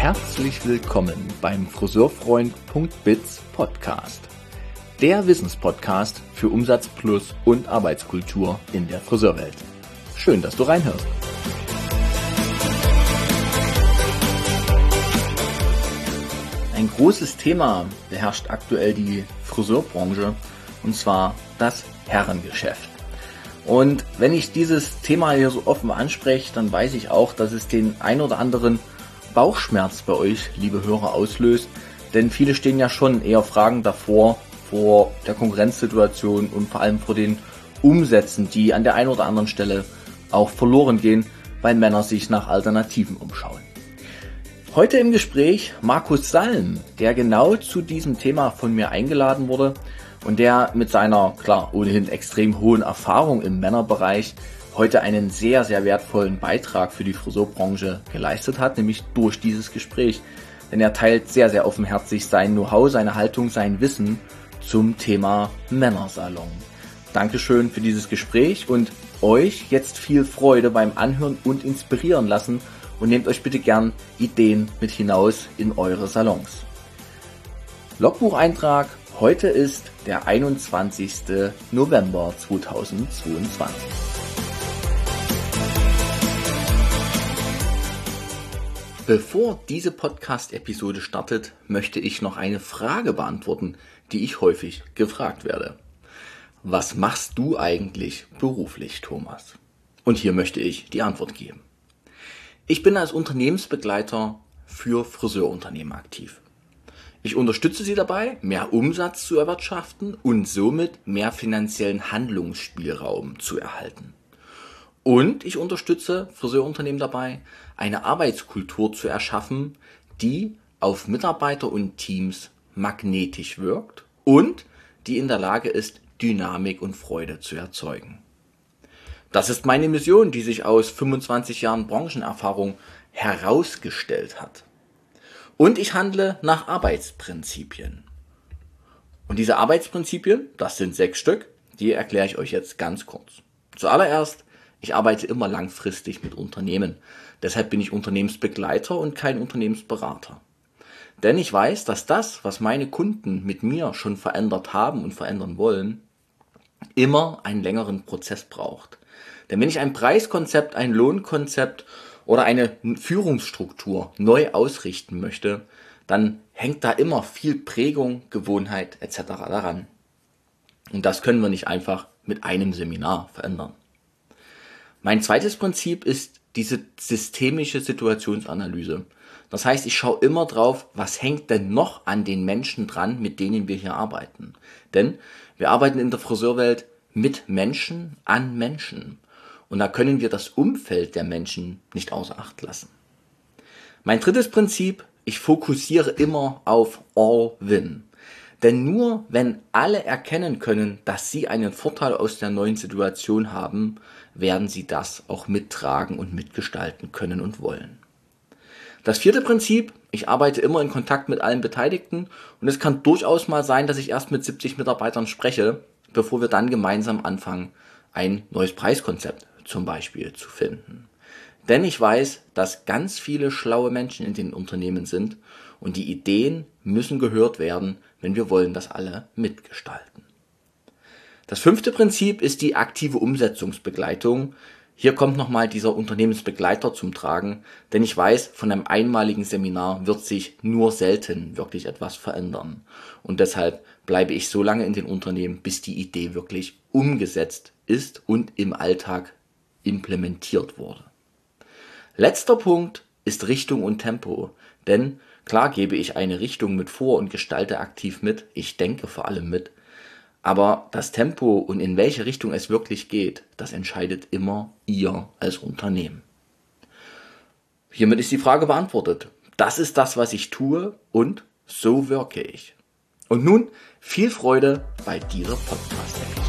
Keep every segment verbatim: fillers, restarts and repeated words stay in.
Herzlich willkommen beim Friseurfreund.biz Podcast. Der Wissenspodcast für Umsatz plus und Arbeitskultur in der Friseurwelt. Schön, dass du reinhörst. Ein großes Thema beherrscht aktuell die Friseurbranche, und zwar das Herrengeschäft. Und wenn ich dieses Thema hier so offen anspreche, dann weiß ich auch, dass es den ein oder anderen Bauchschmerz bei euch, liebe Hörer, auslöst. Denn viele stehen ja schon eher fragend davor, vor der Konkurrenzsituation und vor allem vor den Umsätzen, die an der einen oder anderen Stelle auch verloren gehen, weil Männer sich nach Alternativen umschauen. Heute im Gespräch Markus Salm, der genau zu diesem Thema von mir eingeladen wurde und der mit seiner, klar, ohnehin extrem hohen Erfahrung im Männerbereich heute einen sehr, sehr wertvollen Beitrag für die Friseurbranche geleistet hat, nämlich durch dieses Gespräch. Denn er teilt sehr, sehr offenherzig sein Know-how, seine Haltung, sein Wissen zum Thema Männersalon. Dankeschön für dieses Gespräch und euch jetzt viel Freude beim Anhören und inspirieren lassen und nehmt euch bitte gern Ideen mit hinaus in eure Salons. Logbucheintrag, heute ist der einundzwanzigster November zweitausendzweiundzwanzig. Bevor diese Podcast-Episode startet, möchte ich noch eine Frage beantworten, die ich häufig gefragt werde. Was machst du eigentlich beruflich, Thomas? Und hier möchte ich die Antwort geben. Ich bin als Unternehmensbegleiter für Friseurunternehmen aktiv. Ich unterstütze sie dabei, mehr Umsatz zu erwirtschaften und somit mehr finanziellen Handlungsspielraum zu erhalten. Und ich unterstütze Friseurunternehmen dabei, eine Arbeitskultur zu erschaffen, die auf Mitarbeiter und Teams magnetisch wirkt und die in der Lage ist, Dynamik und Freude zu erzeugen. Das ist meine Mission, die sich aus fünfundzwanzig Jahren Branchenerfahrung herausgestellt hat. Und ich handle nach Arbeitsprinzipien. Und diese Arbeitsprinzipien, das sind sechs Stück, die erkläre ich euch jetzt ganz kurz. Zuallererst, ich arbeite immer langfristig mit Unternehmen. Deshalb bin ich Unternehmensbegleiter und kein Unternehmensberater. Denn ich weiß, dass das, was meine Kunden mit mir schon verändert haben und verändern wollen, immer einen längeren Prozess braucht. Denn wenn ich ein Preiskonzept, ein Lohnkonzept oder eine Führungsstruktur neu ausrichten möchte, dann hängt da immer viel Prägung, Gewohnheit et cetera daran. Und das können wir nicht einfach mit einem Seminar verändern. Mein zweites Prinzip ist diese systemische Situationsanalyse. Das heißt, ich schaue immer drauf, was hängt denn noch an den Menschen dran, mit denen wir hier arbeiten. Denn wir arbeiten in der Friseurwelt mit Menschen an Menschen. Und da können wir das Umfeld der Menschen nicht außer Acht lassen. Mein drittes Prinzip, ich fokussiere immer auf All-Win. Denn nur wenn alle erkennen können, dass sie einen Vorteil aus der neuen Situation haben, werden sie das auch mittragen und mitgestalten können und wollen. Das vierte Prinzip, ich arbeite immer in Kontakt mit allen Beteiligten und es kann durchaus mal sein, dass ich erst mit siebzig Mitarbeitern spreche, bevor wir dann gemeinsam anfangen, ein neues Preiskonzept zum Beispiel zu finden. Denn ich weiß, dass ganz viele schlaue Menschen in den Unternehmen sind und die Ideen müssen gehört werden, wenn wir wollen, dass alle mitgestalten. Das fünfte Prinzip ist die aktive Umsetzungsbegleitung. Hier kommt nochmal dieser Unternehmensbegleiter zum Tragen, denn ich weiß, von einem einmaligen Seminar wird sich nur selten wirklich etwas verändern. Und deshalb bleibe ich so lange in den Unternehmen, bis die Idee wirklich umgesetzt ist und im Alltag implementiert wurde. Letzter Punkt ist Richtung und Tempo, denn klar gebe ich eine Richtung mit vor und gestalte aktiv mit, ich denke vor allem mit, aber das Tempo und in welche Richtung es wirklich geht, das entscheidet immer ihr als Unternehmen. Hiermit ist die Frage beantwortet. Das ist das, was ich tue und so wirke ich. Und nun viel Freude bei dieser Podcast-Episode.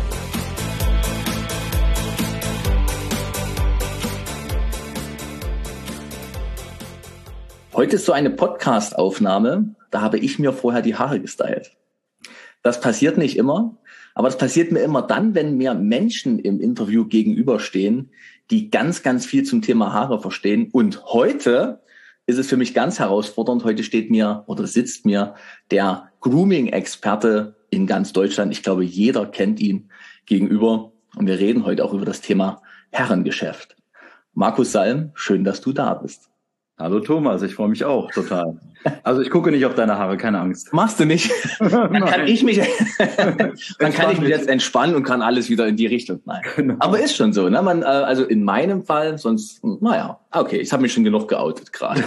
Heute ist so eine Podcast-Aufnahme, da habe ich mir vorher die Haare gestylt. Das passiert nicht immer, aber das passiert mir immer dann, wenn mir Menschen im Interview gegenüberstehen, die ganz, ganz viel zum Thema Haare verstehen. Und heute ist es für mich ganz herausfordernd. Heute steht mir oder sitzt mir der Grooming-Experte in ganz Deutschland. Ich glaube, jeder kennt ihn gegenüber. Und wir reden heute auch über das Thema Herrengeschäft. Markus Salm, schön, dass du da bist. Hallo Thomas, ich freue mich auch total. Also ich gucke nicht auf deine Haare, keine Angst. Machst du nicht? Dann kann ich mich, dann kann ich mich jetzt entspannen und kann alles wieder in die Richtung. Nein. Genau. Aber ist schon so, ne? Man, also in meinem Fall, sonst, naja, okay, ich habe mich schon genug geoutet gerade.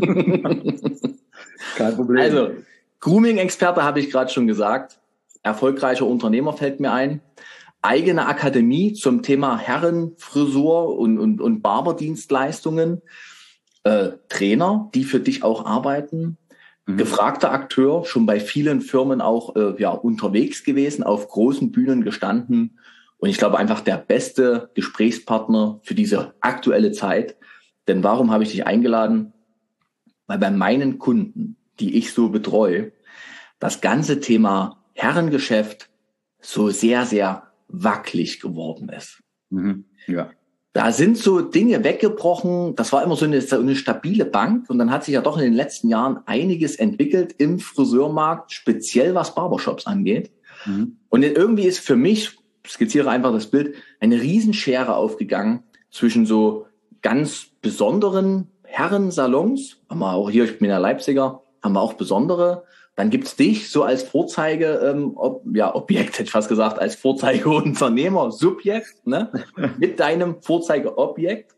Kein Problem. Also Grooming-Experte habe ich gerade schon gesagt. Erfolgreicher Unternehmer fällt mir ein. Eigene Akademie zum Thema Herrenfrisur und, und, und Barberdienstleistungen. Äh, Trainer, die für dich auch arbeiten, mhm. gefragter Akteur, schon bei vielen Firmen auch äh, ja unterwegs gewesen, auf großen Bühnen gestanden und ich glaube einfach der beste Gesprächspartner für diese aktuelle Zeit. Denn warum habe ich dich eingeladen? Weil bei meinen Kunden, die ich so betreue, das ganze Thema Herrengeschäft so sehr, sehr wackelig geworden ist. Mhm. Ja. Da sind so Dinge weggebrochen. Das war immer so eine, so eine stabile Bank. Und dann hat sich ja doch in den letzten Jahren einiges entwickelt im Friseurmarkt, speziell was Barbershops angeht. Mhm. Und irgendwie ist für mich, skizziere einfach das Bild, eine Riesenschere aufgegangen zwischen so ganz besonderen Herrensalons. Haben wir auch hier, ich bin ja Leipziger, haben wir auch besondere. Dann gibt's dich so als Vorzeige, ähm, ob, ja, Objekt, hätte ich fast gesagt, als Vorzeigeunternehmer, Subjekt, ne, mit deinem Vorzeigeobjekt.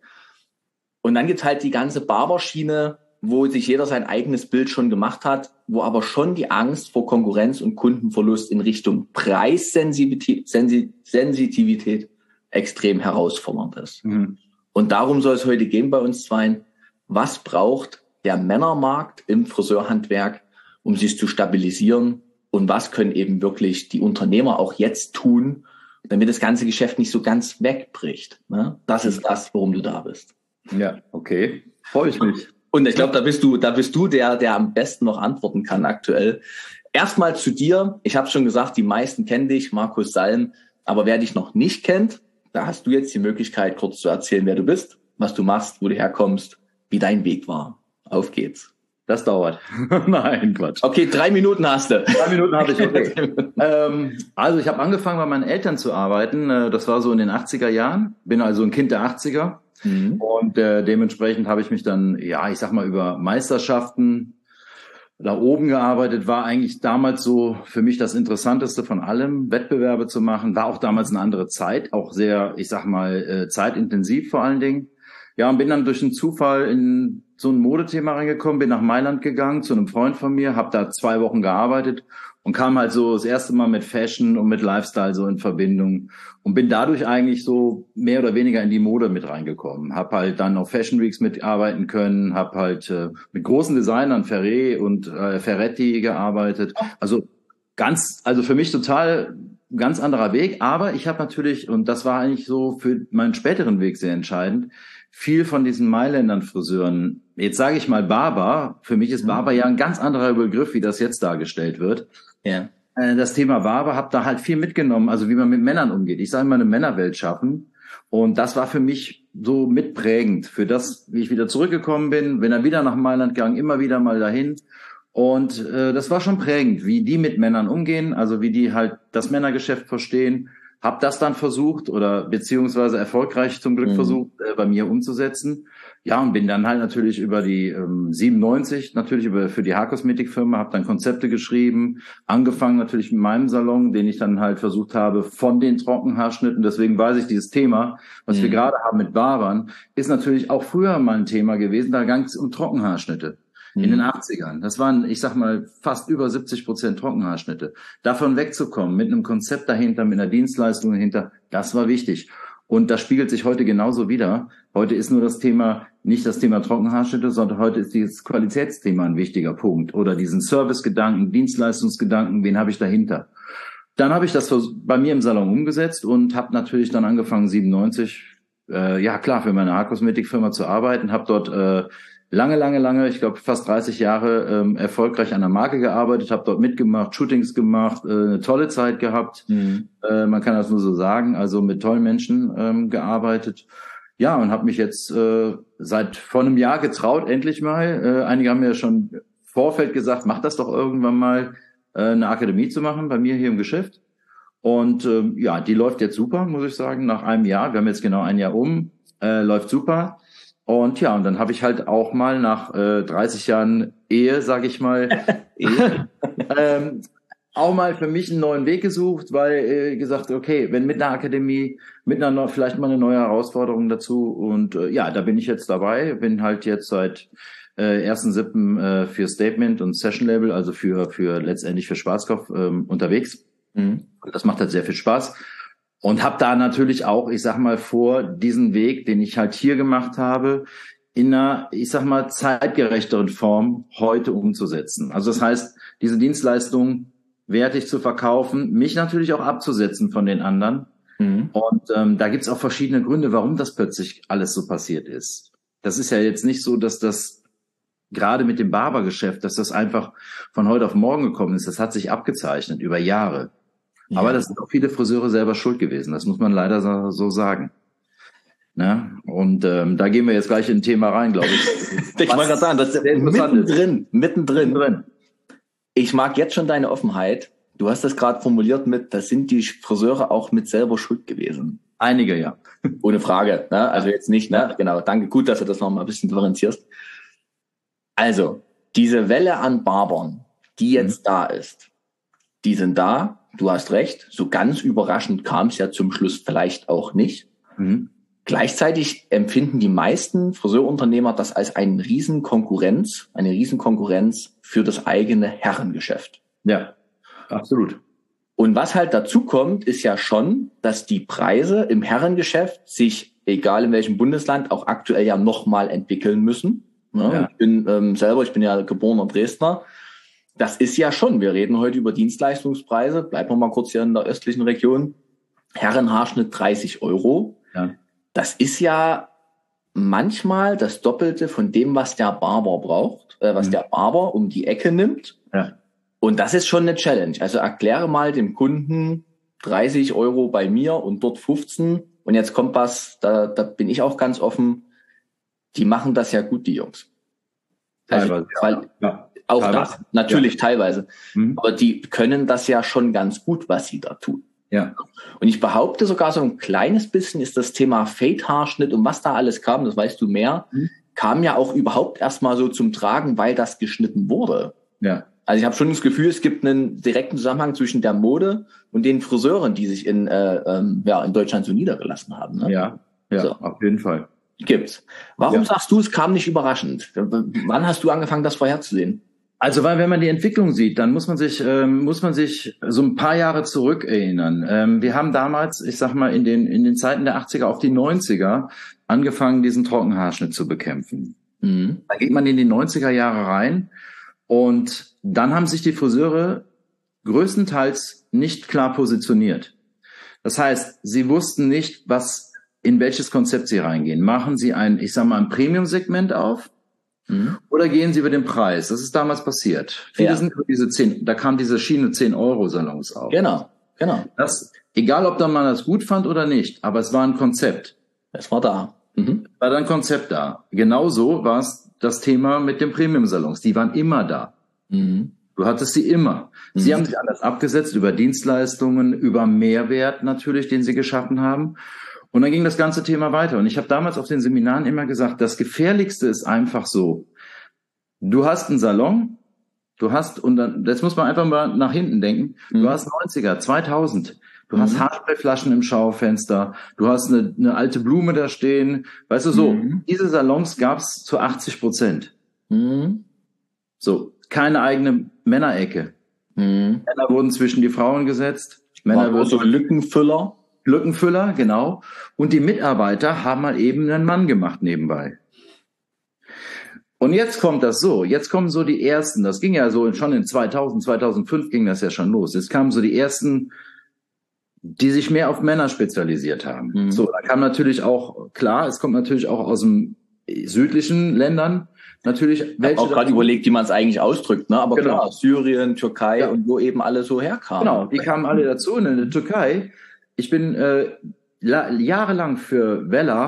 Und dann gibt's halt die ganze Barberschiene, wo sich jeder sein eigenes Bild schon gemacht hat, wo aber schon die Angst vor Konkurrenz und Kundenverlust in Richtung Preissensitivität Sensitivität extrem herausfordernd ist. Mhm. Und darum soll es heute gehen bei uns zweien. Was braucht der Männermarkt im Friseurhandwerk, um sich zu stabilisieren? Und was können eben wirklich die Unternehmer auch jetzt tun, damit das ganze Geschäft nicht so ganz wegbricht? Ne? Das ist das, worum du da bist. Ja, okay. Freue ich mich. Und ich glaube, da bist du, da bist du der, der am besten noch antworten kann aktuell. Erstmal zu dir. Ich habe schon gesagt, die meisten kennen dich, Markus Salm. Aber wer dich noch nicht kennt, da hast du jetzt die Möglichkeit, kurz zu erzählen, wer du bist, was du machst, wo du herkommst, wie dein Weg war. Auf geht's. Das dauert. Nein, Quatsch. Okay, drei Minuten hast du. Drei Minuten habe ich. Okay. ähm, also ich habe angefangen, bei meinen Eltern zu arbeiten. Das war so in den achtziger Jahren. Bin also ein Kind der achtziger. Mhm. Und äh, dementsprechend habe ich mich dann, ja, ich sag mal, über Meisterschaften da oben gearbeitet. War eigentlich damals so für mich das Interessanteste von allem, Wettbewerbe zu machen. War auch damals eine andere Zeit, auch sehr, ich sag mal, äh, zeitintensiv vor allen Dingen. Ja, und bin dann durch einen Zufall in so ein Modethema reingekommen, bin nach Mailand gegangen zu einem Freund von mir, habe da zwei Wochen gearbeitet und kam halt so das erste Mal mit Fashion und mit Lifestyle so in Verbindung und bin dadurch eigentlich so mehr oder weniger in die Mode mit reingekommen. Hab halt dann auf Fashion Weeks mitarbeiten können, hab halt äh, mit großen Designern, Ferré und äh, Ferretti gearbeitet. Also ganz, also für mich total ganz anderer Weg, aber ich habe natürlich, und das war eigentlich so für meinen späteren Weg sehr entscheidend, viel von diesen Mailändern Friseuren, jetzt sage ich mal Barber, für mich ist Barber ja ein ganz anderer Begriff, wie das jetzt dargestellt wird. Ja. Das Thema Barber, habe da halt viel mitgenommen, also wie man mit Männern umgeht. Ich sage mal, eine Männerwelt schaffen. Und das war für mich so mitprägend für das, wie ich wieder zurückgekommen bin, bin dann wieder nach Mailand gegangen, immer wieder mal dahin. Und äh, das war schon prägend, wie die mit Männern umgehen, also wie die halt das Männergeschäft verstehen. Hab das dann versucht oder beziehungsweise erfolgreich zum Glück mhm. versucht, äh, bei mir umzusetzen. Ja, und bin dann halt natürlich über die ähm, siebenundneunzig, natürlich über für die Haarkosmetikfirma, habe dann Konzepte geschrieben, angefangen natürlich mit meinem Salon, den ich dann halt versucht habe von den Trockenhaarschnitten. Deswegen weiß ich, dieses Thema, was mhm. wir gerade haben mit Barbern, ist natürlich auch früher mal ein Thema gewesen. Da ging es um Trockenhaarschnitte. In den achtzigern. Das waren, ich sag mal, fast über siebzig Prozent Trockenhaarschnitte. Davon wegzukommen, mit einem Konzept dahinter, mit einer Dienstleistung dahinter, das war wichtig. Und das spiegelt sich heute genauso wieder. Heute ist nur das Thema, nicht das Thema Trockenhaarschnitte, sondern heute ist dieses Qualitätsthema ein wichtiger Punkt. Oder diesen Servicegedanken, Dienstleistungsgedanken, wen habe ich dahinter? Dann habe ich das bei mir im Salon umgesetzt und habe natürlich dann angefangen, siebenundneunzig, äh, ja klar, für meine Haarkosmetikfirma zu arbeiten, habe dort äh, lange, lange, lange, ich glaube fast dreißig Jahre ähm, erfolgreich an der Marke gearbeitet, habe dort mitgemacht, Shootings gemacht, äh, eine tolle Zeit gehabt. Mhm. Äh, man kann das nur so sagen, also mit tollen Menschen ähm, gearbeitet. ja, und habe mich jetzt äh, seit vor einem Jahr getraut, endlich mal. Äh, einige haben mir ja schon im Vorfeld gesagt, mach das doch irgendwann mal, äh, eine Akademie zu machen bei mir hier im Geschäft. Und äh, ja, die läuft jetzt super, muss ich sagen, nach einem Jahr. Wir haben jetzt genau ein Jahr um, äh, läuft super. Und ja, und dann habe ich halt auch mal nach äh, dreißig Jahren Ehe, sage ich mal, Ehe, ähm, auch mal für mich einen neuen Weg gesucht, weil äh, gesagt, okay, wenn mit einer Akademie, mit einer vielleicht mal eine neue Herausforderung dazu. Und äh, ja, da bin ich jetzt dabei, bin halt jetzt seit äh, ersten siebten äh, für Statement und Session Label, also für für letztendlich für Schwarzkopf ähm, unterwegs. Mhm. Das macht halt sehr viel Spaß. Und habe da natürlich auch, ich sag mal, vor, diesen Weg, den ich halt hier gemacht habe, in einer, ich sag mal, zeitgerechteren Form heute umzusetzen. Also das heißt, diese Dienstleistung wertig zu verkaufen, mich natürlich auch abzusetzen von den anderen. Mhm. Und ähm, da gibt's auch verschiedene Gründe, warum das plötzlich alles so passiert ist. Das ist ja jetzt nicht so, dass das gerade mit dem Barbergeschäft, dass das einfach von heute auf morgen gekommen ist. Das hat sich abgezeichnet über Jahre. Ja. Aber das sind auch viele Friseure selber schuld gewesen. Das muss man leider so, so sagen. Ne? Und ähm, da gehen wir jetzt gleich in ein Thema rein, glaube ich. Ich wollte gerade sagen, das ist mittendrin, mittendrin. mittendrin. Ich mag jetzt schon deine Offenheit. Du hast das gerade formuliert mit, das sind die Friseure auch mit selber schuld gewesen. Einige, ja. Ohne Frage. Ne? Also jetzt nicht, ne? Ja. Genau. Danke. Gut, dass du das noch mal ein bisschen differenzierst. Also, diese Welle an Barbern, die jetzt mhm. da ist, die sind da. Du hast recht. So ganz überraschend kam es ja zum Schluss vielleicht auch nicht. Mhm. Gleichzeitig empfinden die meisten Friseurunternehmer das als eine Riesenkonkurrenz, eine Riesenkonkurrenz für das eigene Herrengeschäft. Ja, absolut. Und was halt dazu kommt, ist ja schon, dass die Preise im Herrengeschäft sich, egal in welchem Bundesland, auch aktuell ja nochmal entwickeln müssen. Ja, ja. Ich bin ähm, selber, ich bin ja geborener Dresdner. Das ist ja schon, wir reden heute über Dienstleistungspreise. Bleiben wir mal kurz hier in der östlichen Region. Herrenhaarschnitt dreißig Euro. Ja. Das ist ja manchmal das Doppelte von dem, was der Barber braucht, äh, was mhm. der Barber um die Ecke nimmt. Ja. Und das ist schon eine Challenge. Also erkläre mal dem Kunden dreißig Euro bei mir und dort fünfzehn. Und jetzt kommt was, da, da bin ich auch ganz offen. Die machen das ja gut, die Jungs. Also, teilweise, weil ja. Auch teilweise. Das, natürlich ja. teilweise. Mhm. Aber die können das ja schon ganz gut, was sie da tun. Ja. Und ich behaupte sogar so ein kleines bisschen ist das Thema Fade-Haarschnitt und was da alles kam, das weißt du mehr, mhm. kam ja auch überhaupt erstmal so zum Tragen, weil das geschnitten wurde. Ja. Also ich habe schon das Gefühl, es gibt einen direkten Zusammenhang zwischen der Mode und den Friseuren, die sich in, äh, ähm, ja, in Deutschland so niedergelassen haben. Ne? Ja, ja, so. Auf jeden Fall. Gibt's. Warum ja. sagst du, es kam nicht überraschend? Wann hast du angefangen, das vorherzusehen? Also, weil wenn man die Entwicklung sieht, dann muss man sich ähm, muss man sich so ein paar Jahre zurück erinnern. Ähm, wir haben damals, ich sag mal in den in den Zeiten der achtziger auf die neunziger angefangen, diesen Trockenhaarschnitt zu bekämpfen. Mhm. Da geht man in die neunziger Jahre rein und dann haben sich die Friseure größtenteils nicht klar positioniert. Das heißt, sie wussten nicht, was in welches Konzept sie reingehen. Machen sie ein, ich sag mal, ein Premium-Segment auf? Mhm. Oder gehen sie über den Preis? Das ist damals passiert. Viele ja. sind über diese zehn, da kam diese Schiene zehn Euro Salons auf. Genau, genau. Das, egal ob dann man das gut fand oder nicht, aber es war ein Konzept. Es war da. Mhm. War da ein Konzept da. Genauso war es das Thema mit den Premium Salons. Die waren immer da. Mhm. Du hattest sie immer. Mhm. Sie haben sich anders abgesetzt über Dienstleistungen, über Mehrwert natürlich, den sie geschaffen haben. Und dann ging das ganze Thema weiter. Und ich habe damals auf den Seminaren immer gesagt, das Gefährlichste ist einfach so. Du hast einen Salon, du hast, und dann, jetzt muss man einfach mal nach hinten denken, mhm. du hast neunziger, zweitausend, du mhm. hast Haarsprayflaschen im Schaufenster, du hast eine, eine alte Blume da stehen, weißt du so, mhm. diese Salons gab's zu achtzig Prozent. Mhm. So, keine eigene Männerecke. Mhm. Männer wurden zwischen die Frauen gesetzt. Männer wurden so Lückenfüller. Lückenfüller, genau. Und die Mitarbeiter haben mal eben einen Mann gemacht nebenbei. Und jetzt kommt das so, jetzt kommen so die ersten, das ging ja so schon in zweitausend, zweitausendfünf ging das ja schon los. Es kamen so die ersten, die sich mehr auf Männer spezialisiert haben. Mhm. So, da kam natürlich auch, klar, es kommt natürlich auch aus dem südlichen Ländern, natürlich welche. Ich habe auch gerade überlegt, wie man es eigentlich ausdrückt, ne? Aber genau. Klar, Syrien, Türkei ja. und wo eben alle so herkamen. Genau, die kamen alle dazu. Und in der Türkei, ich bin äh, la- jahrelang für Wella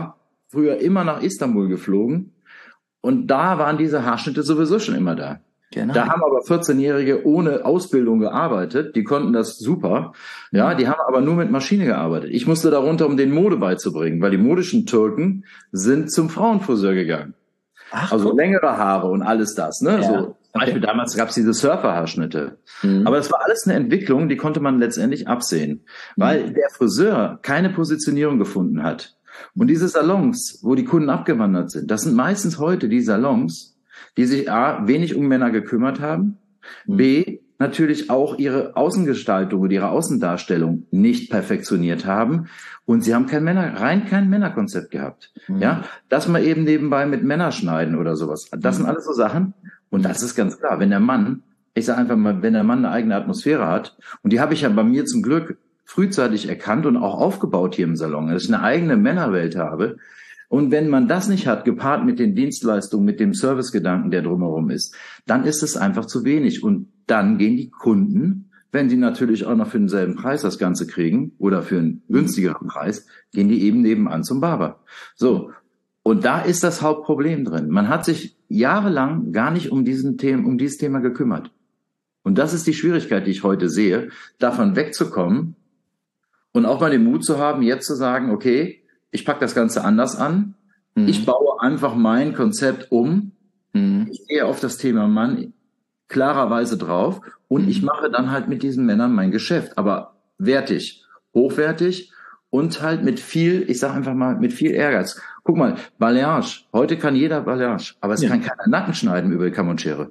früher immer nach Istanbul geflogen und da waren diese Haarschnitte sowieso schon immer da. Genau. Da haben aber vierzehnjährige ohne Ausbildung gearbeitet, die konnten das super, ja, die haben aber nur mit Maschine gearbeitet. Ich musste darunter, um den Mode beizubringen, weil die modischen Türken sind zum Frauenfriseur gegangen. Ach, also guck. Längere Haare und alles das, ne? Ja. So, zum Beispiel okay. Damals gab es diese Surferhaarschnitte. Mhm. Aber das war alles eine Entwicklung, die konnte man letztendlich absehen, weil mhm. der Friseur keine Positionierung gefunden hat. Und diese Salons, wo die Kunden abgewandert sind, das sind meistens heute die Salons, die sich A, wenig um Männer gekümmert haben, mhm. B, natürlich auch ihre Außengestaltung und ihre Außendarstellung nicht perfektioniert haben und sie haben kein Männer, rein kein Männerkonzept gehabt. Mhm. Ja, dass man eben nebenbei mit Männer schneiden oder sowas. Das mhm. sind alles so Sachen und das ist ganz klar, wenn der Mann, ich sage einfach mal, wenn der Mann eine eigene Atmosphäre hat und die habe ich ja bei mir zum Glück frühzeitig erkannt und auch aufgebaut hier im Salon, dass ich eine eigene Männerwelt habe. Und wenn man das nicht hat, gepaart mit den Dienstleistungen, mit dem Servicegedanken, der drumherum ist, dann ist es einfach zu wenig. Und dann gehen die Kunden, wenn die natürlich auch noch für denselben Preis das Ganze kriegen oder für einen günstigeren Preis, gehen die eben nebenan zum Barber. So. Und da ist das Hauptproblem drin. Man hat sich jahrelang gar nicht um diesen Thema, um dieses Thema gekümmert. Und das ist die Schwierigkeit, die ich heute sehe, davon wegzukommen und auch mal den Mut zu haben, jetzt zu sagen, okay, ich packe das Ganze anders an. Mhm. Ich baue einfach mein Konzept um. Mhm. Ich gehe auf das Thema Mann klarerweise drauf und mhm. ich mache dann halt mit diesen Männern mein Geschäft. Aber wertig, hochwertig und halt mit viel, ich sage einfach mal, mit viel Ehrgeiz. Guck mal, Balayage. Heute kann jeder Balayage, aber es ja. kann keiner Nacken schneiden über die Kamm und Schere.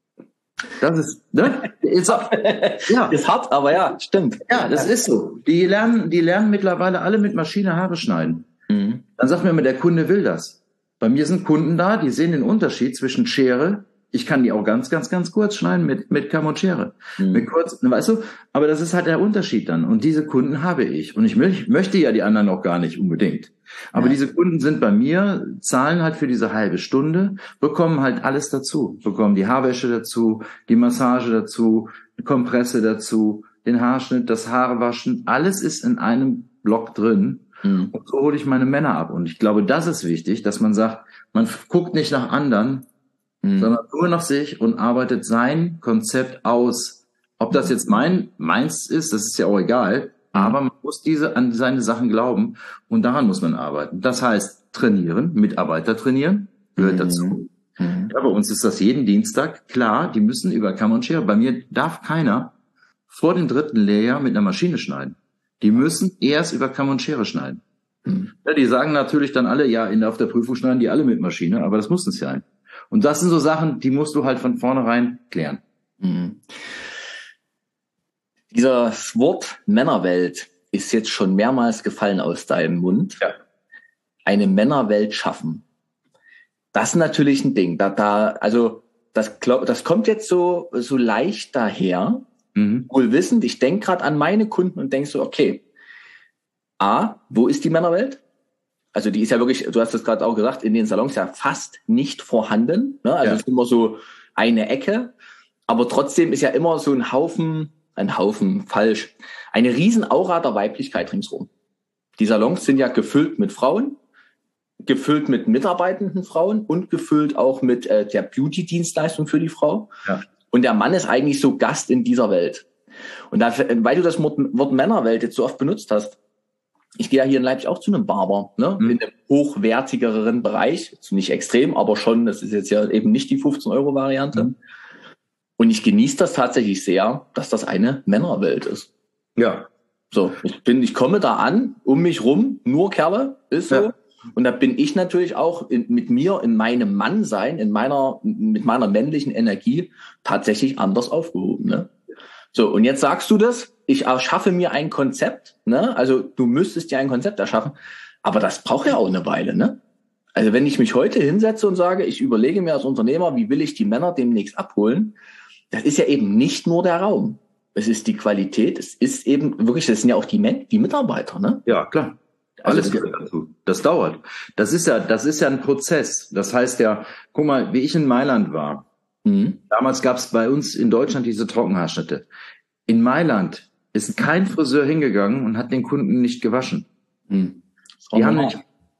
Das ist, ne? Ist, ja. ist hart, aber ja, stimmt. Ja, das ist so. Die lernen, die lernen mittlerweile alle mit Maschine Haare schneiden. Mhm. Dann sagt mir immer, der Kunde will das. Bei mir sind Kunden da, die sehen den Unterschied zwischen Schere. Ich kann die auch ganz, ganz, ganz kurz schneiden mit, mit Kamm und Schere. Mhm. Mit kurz, weißt du? Aber das ist halt der Unterschied dann. Und diese Kunden habe ich. Und ich möchte, möchte ja die anderen auch gar nicht unbedingt. Aber ja. diese Kunden sind bei mir, zahlen halt für diese halbe Stunde, bekommen halt alles dazu. Bekommen die Haarwäsche dazu, die Massage dazu, die Kompresse dazu, den Haarschnitt, das Haarewaschen. Alles ist in einem Block drin. Mhm. Und so hole ich meine Männer ab. Und ich glaube, das ist wichtig, dass man sagt, man guckt nicht nach anderen, mhm. sondern nur nach sich und arbeitet sein Konzept aus. Ob das jetzt mein meins ist, das ist ja auch egal. Aber man muss diese an seine Sachen glauben und daran muss man arbeiten. Das heißt, trainieren, Mitarbeiter trainieren, gehört mhm. dazu. Mhm. Ja, bei uns ist das jeden Dienstag. Klar, die müssen über Kamm und Schere. Bei mir darf keiner vor dem dritten Lehrjahr mit einer Maschine schneiden. Die müssen erst über Kamm und Schere schneiden. Mhm. Ja, die sagen natürlich dann alle, ja, in, auf der Prüfung schneiden die alle mit Maschine, aber das muss nicht sein. Und das sind so Sachen, die musst du halt von vornherein klären. Mhm. Dieser Wort Männerwelt ist jetzt schon mehrmals gefallen aus deinem Mund. Ja. Eine Männerwelt schaffen. Das ist natürlich ein Ding. Da, da, also das, glaub, das kommt jetzt so so leicht daher. Mhm. Wohl wissend, ich denke gerade an meine Kunden und denke so, okay, A, wo ist die Männerwelt? Also die ist ja wirklich, du hast das gerade auch gesagt, in den Salons ja fast nicht vorhanden. Ne? Also ja. es ist immer so eine Ecke. Aber trotzdem ist ja immer so ein Haufen... Ein Haufen, falsch. Eine riesen Aura der Weiblichkeit ringsrum. Die Salons sind ja gefüllt mit Frauen, gefüllt mit mitarbeitenden Frauen und gefüllt auch mit äh, der Beauty-Dienstleistung für die Frau. Ja. Und der Mann ist eigentlich so Gast in dieser Welt. Und dafür, weil du das Wort, Wort Männerwelt jetzt so oft benutzt hast, ich gehe ja hier in Leipzig auch zu einem Barber, ne? Mhm. In einem hochwertigeren Bereich, also nicht extrem, aber schon, das ist jetzt ja eben nicht die fünfzehn Euro Variante. Mhm. Und ich genieße das tatsächlich sehr, dass das eine Männerwelt ist. Ja. So, ich bin, ich komme da an, um mich rum, nur Kerle, ist so. Ja. Und da bin ich natürlich auch in, mit mir, in meinem Mannsein, in meiner, mit meiner männlichen Energie tatsächlich anders aufgehoben, ne? So, und jetzt sagst du das, ich erschaffe mir ein Konzept, ne? Also, du müsstest ja ein Konzept erschaffen. Aber das braucht ja auch eine Weile, ne? Also, wenn ich mich heute hinsetze und sage, ich überlege mir als Unternehmer, wie will ich die Männer demnächst abholen? Das ist ja eben nicht nur der Raum. Es ist die Qualität. Es ist eben wirklich, das sind ja auch die, Men- die Mitarbeiter, ne? Ja, klar. Alles also, gehört dazu. Das dauert. Das ist ja, das ist ja ein Prozess. Das heißt ja, guck mal, wie ich in Mailand war. Mhm. Damals gab es bei uns in Deutschland diese Trockenhaarschnitte. In Mailand ist kein Friseur hingegangen und hat den Kunden nicht gewaschen. Mhm. Die haben nicht,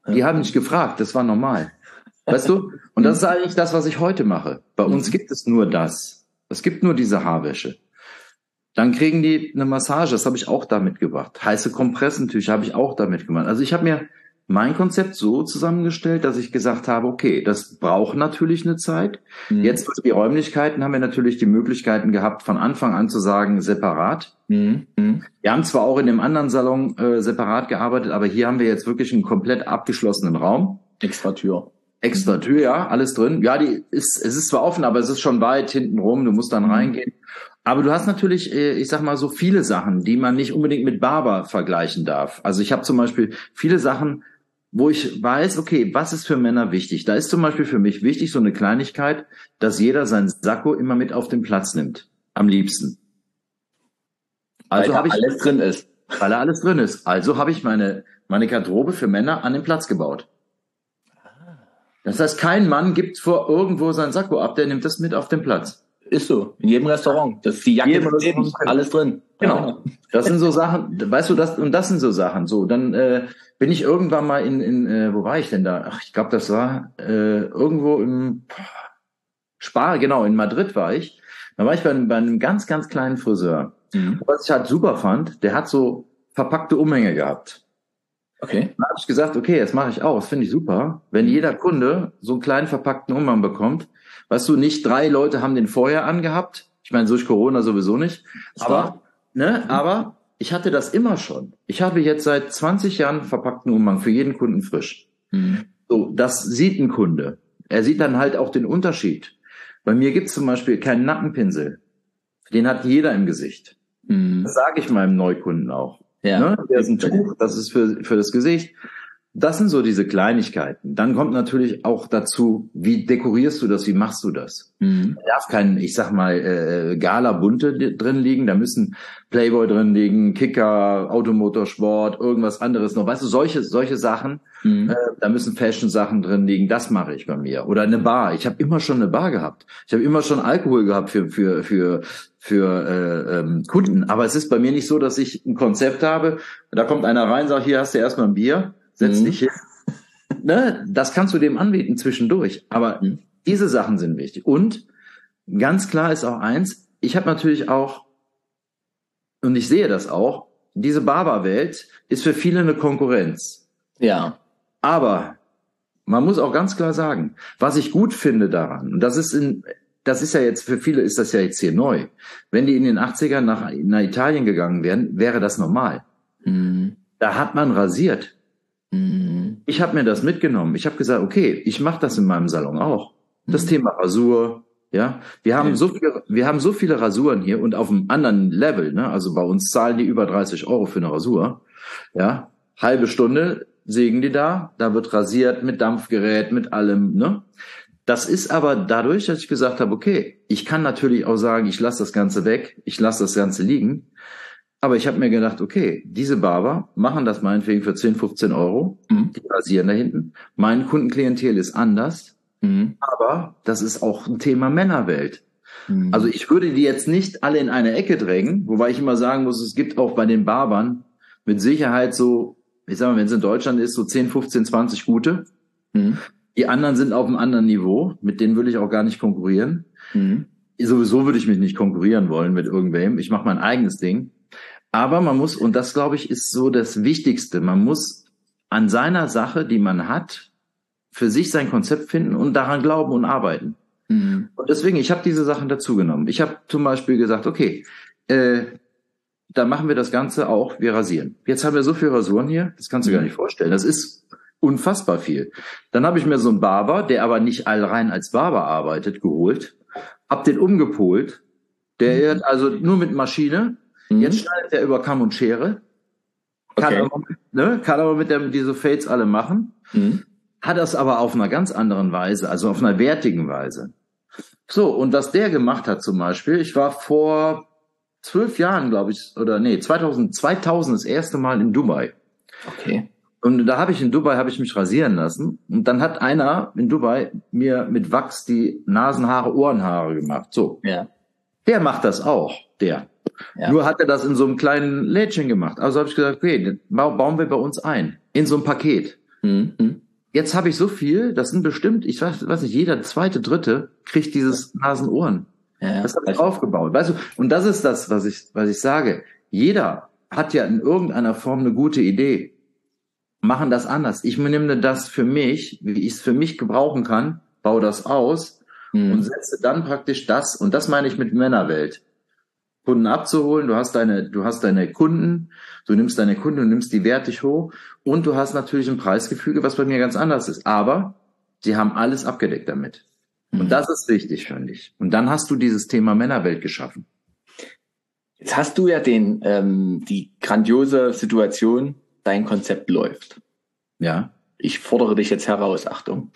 Die haben nicht gefragt, das war normal. Weißt du? Und das ist eigentlich das, was ich heute mache. Bei uns gibt es nur das. Es gibt nur diese Haarwäsche. Dann kriegen die eine Massage, das habe ich auch damit gemacht. Heiße Kompressentücher habe ich auch damit gemacht. Also ich habe mir mein Konzept so zusammengestellt, dass ich gesagt habe, okay, das braucht natürlich eine Zeit. Mhm. Jetzt für die Räumlichkeiten haben wir natürlich die Möglichkeiten gehabt, von Anfang an zu sagen, separat. Mhm. Wir haben zwar auch in dem anderen Salon äh, separat gearbeitet, aber hier haben wir jetzt wirklich einen komplett abgeschlossenen Raum. Extra Tür. Extra Tür, ja, alles drin. Ja, die ist, es ist zwar offen, aber es ist schon weit hinten rum, du musst dann mhm. reingehen. Aber du hast natürlich, ich sag mal, so viele Sachen, die man nicht unbedingt mit Barber vergleichen darf. Also ich habe zum Beispiel viele Sachen, wo ich weiß, okay, was ist für Männer wichtig? Da ist zum Beispiel für mich wichtig so eine Kleinigkeit, dass jeder seinen Sakko immer mit auf den Platz nimmt. Am liebsten. Also weil habe ich alles drin ist. Weil da alles drin ist. Also habe ich meine, meine Garderobe für Männer an den Platz gebaut. Das heißt, kein Mann gibt vor irgendwo sein Sakko ab, der nimmt das mit auf den Platz. Ist so. In jedem Restaurant. Das ist die Jacke drin, alles drin. Genau. Das sind so Sachen, weißt du, das, und das sind so Sachen. So, dann äh, bin ich irgendwann mal in, in äh, wo war ich denn da? Ach, ich glaube, das war äh, irgendwo im Spar, genau, in Madrid war ich. Da war ich bei einem, bei einem ganz, ganz kleinen Friseur. Mhm. Was ich halt super fand, der hat so verpackte Umhänge gehabt. Okay. Dann habe ich gesagt, okay, das mache ich auch, das finde ich super. Wenn jeder Kunde so einen kleinen verpackten Umhang bekommt, weißt du, nicht drei Leute haben den vorher angehabt. Ich meine, durch Corona sowieso nicht. Aber, ne, aber ich hatte das immer schon. Ich habe jetzt seit zwanzig Jahren verpackten Umhang für jeden Kunden frisch. Mhm. So, das sieht ein Kunde. Er sieht dann halt auch den Unterschied. Bei mir gibt's zum Beispiel keinen Nackenpinsel. Den hat jeder im Gesicht. Mhm. Das sage ich meinem Neukunden auch. Ja. Ne? Der ist ein Tuch, das ist für, für das Gesicht. Das sind so diese Kleinigkeiten. Dann kommt natürlich auch dazu, wie dekorierst du das, wie machst du das? Mhm. Da darf kein, ich sag mal, äh, Gala-Bunte drin liegen, da müssen Playboy drin liegen, Kicker, Automotorsport, irgendwas anderes noch. Weißt du, solche solche Sachen, mhm. äh, da müssen Fashion-Sachen drin liegen, das mache ich bei mir. Oder eine Bar. Ich habe immer schon eine Bar gehabt. Ich habe immer schon Alkohol gehabt für für für für äh, ähm, Kunden. Aber es ist bei mir nicht so, dass ich ein Konzept habe, da kommt einer rein, sagt, hier hast du erstmal ein Bier. Setz dich hin. Ne, das kannst du dem anbieten zwischendurch. Aber mhm. diese Sachen sind wichtig. Und ganz klar ist auch eins, ich habe natürlich auch, und ich sehe das auch, diese Barberwelt ist für viele eine Konkurrenz. Ja. Aber man muss auch ganz klar sagen, was ich gut finde daran, und das ist in, das ist ja jetzt, für viele ist das ja jetzt hier neu. Wenn die in den achtzigern nach, nach Italien gegangen wären, wäre das normal. Mhm. Da hat man rasiert. Ich habe mir das mitgenommen. Ich habe gesagt, okay, ich mache das in meinem Salon auch. Das mhm. Thema Rasur, ja. Wir haben ja. so viele, wir haben so viele Rasuren hier und auf einem anderen Level, ne? Also bei uns zahlen die über dreißig Euro für eine Rasur, ja. Halbe Stunde sägen die da, da wird rasiert mit Dampfgerät, mit allem, ne? Das ist aber dadurch, dass ich gesagt habe, okay, ich kann natürlich auch sagen, ich lasse das Ganze weg, ich lasse das Ganze liegen. Aber ich habe mir gedacht, okay, diese Barber machen das meinetwegen für zehn, fünfzehn Euro. Mhm. Die rasieren da hinten. Mein Kundenklientel ist anders. Mhm. Aber das ist auch ein Thema Männerwelt. Mhm. Also ich würde die jetzt nicht alle in eine Ecke drängen, wobei ich immer sagen muss, es gibt auch bei den Barbern mit Sicherheit so, ich sag mal, wenn es in Deutschland ist, so zehn, fünfzehn, zwanzig gute. Mhm. Die anderen sind auf einem anderen Niveau. Mit denen will ich auch gar nicht konkurrieren. Mhm. Sowieso würde ich mich nicht konkurrieren wollen mit irgendwem. Ich mache mein eigenes Ding. Aber man muss, und das glaube ich ist so das Wichtigste, man muss an seiner Sache, die man hat, für sich sein Konzept finden und daran glauben und arbeiten. Mhm. Und deswegen, ich habe diese Sachen dazu genommen. Ich habe zum Beispiel gesagt, okay, äh, dann machen wir das Ganze auch, wir rasieren. Jetzt haben wir so viele Rasuren hier, das kannst du mhm. gar nicht vorstellen. Das ist unfassbar viel. Dann habe ich mir so einen Barber, der aber nicht allrein als Barber arbeitet, geholt, hab den umgepolt, der mhm. also nur mit Maschine. Mhm. Jetzt schneidet er über Kamm und Schere. Kann, okay. aber, ne, kann aber mit dem diese Fades alle machen. Mhm. Hat das aber auf einer ganz anderen Weise, also auf einer wertigen Weise. So, und was der gemacht hat zum Beispiel, ich war vor zwölf Jahren, glaube ich, oder nee, zweitausend, zweitausend das erste Mal in Dubai. Okay. Und da habe ich in Dubai, habe ich mich rasieren lassen. Und dann hat einer in Dubai mir mit Wachs die Nasenhaare, Ohrenhaare gemacht. So. Ja. Der macht das auch, der. Ja. Nur hat er das in so einem kleinen Lädchen gemacht. Also habe ich gesagt, okay, bauen wir bei uns ein. In so einem Paket. Mhm. Jetzt habe ich so viel, das sind bestimmt, ich weiß, weiß nicht, jeder zweite, dritte kriegt dieses Nasenohren. Ja, das habe ich aufgebaut, weißt du? Und das ist das, was ich, was ich sage. Jeder hat ja in irgendeiner Form eine gute Idee. Machen das anders. Ich nehme das für mich, wie ich es für mich gebrauchen kann, baue das aus mhm. und setze dann praktisch das, und das meine ich mit Männerwelt. Kunden abzuholen, du hast deine, du hast deine Kunden, du nimmst deine Kunden und nimmst die wertig hoch, und du hast natürlich ein Preisgefüge, was bei mir ganz anders ist. Aber die haben alles abgedeckt damit. Mhm. Und das ist wichtig, finde ich. Und dann hast du dieses Thema Männerwelt geschaffen. Jetzt hast du ja den, ähm, die grandiose Situation, dein Konzept läuft. Ja. Ich fordere dich jetzt heraus, Achtung.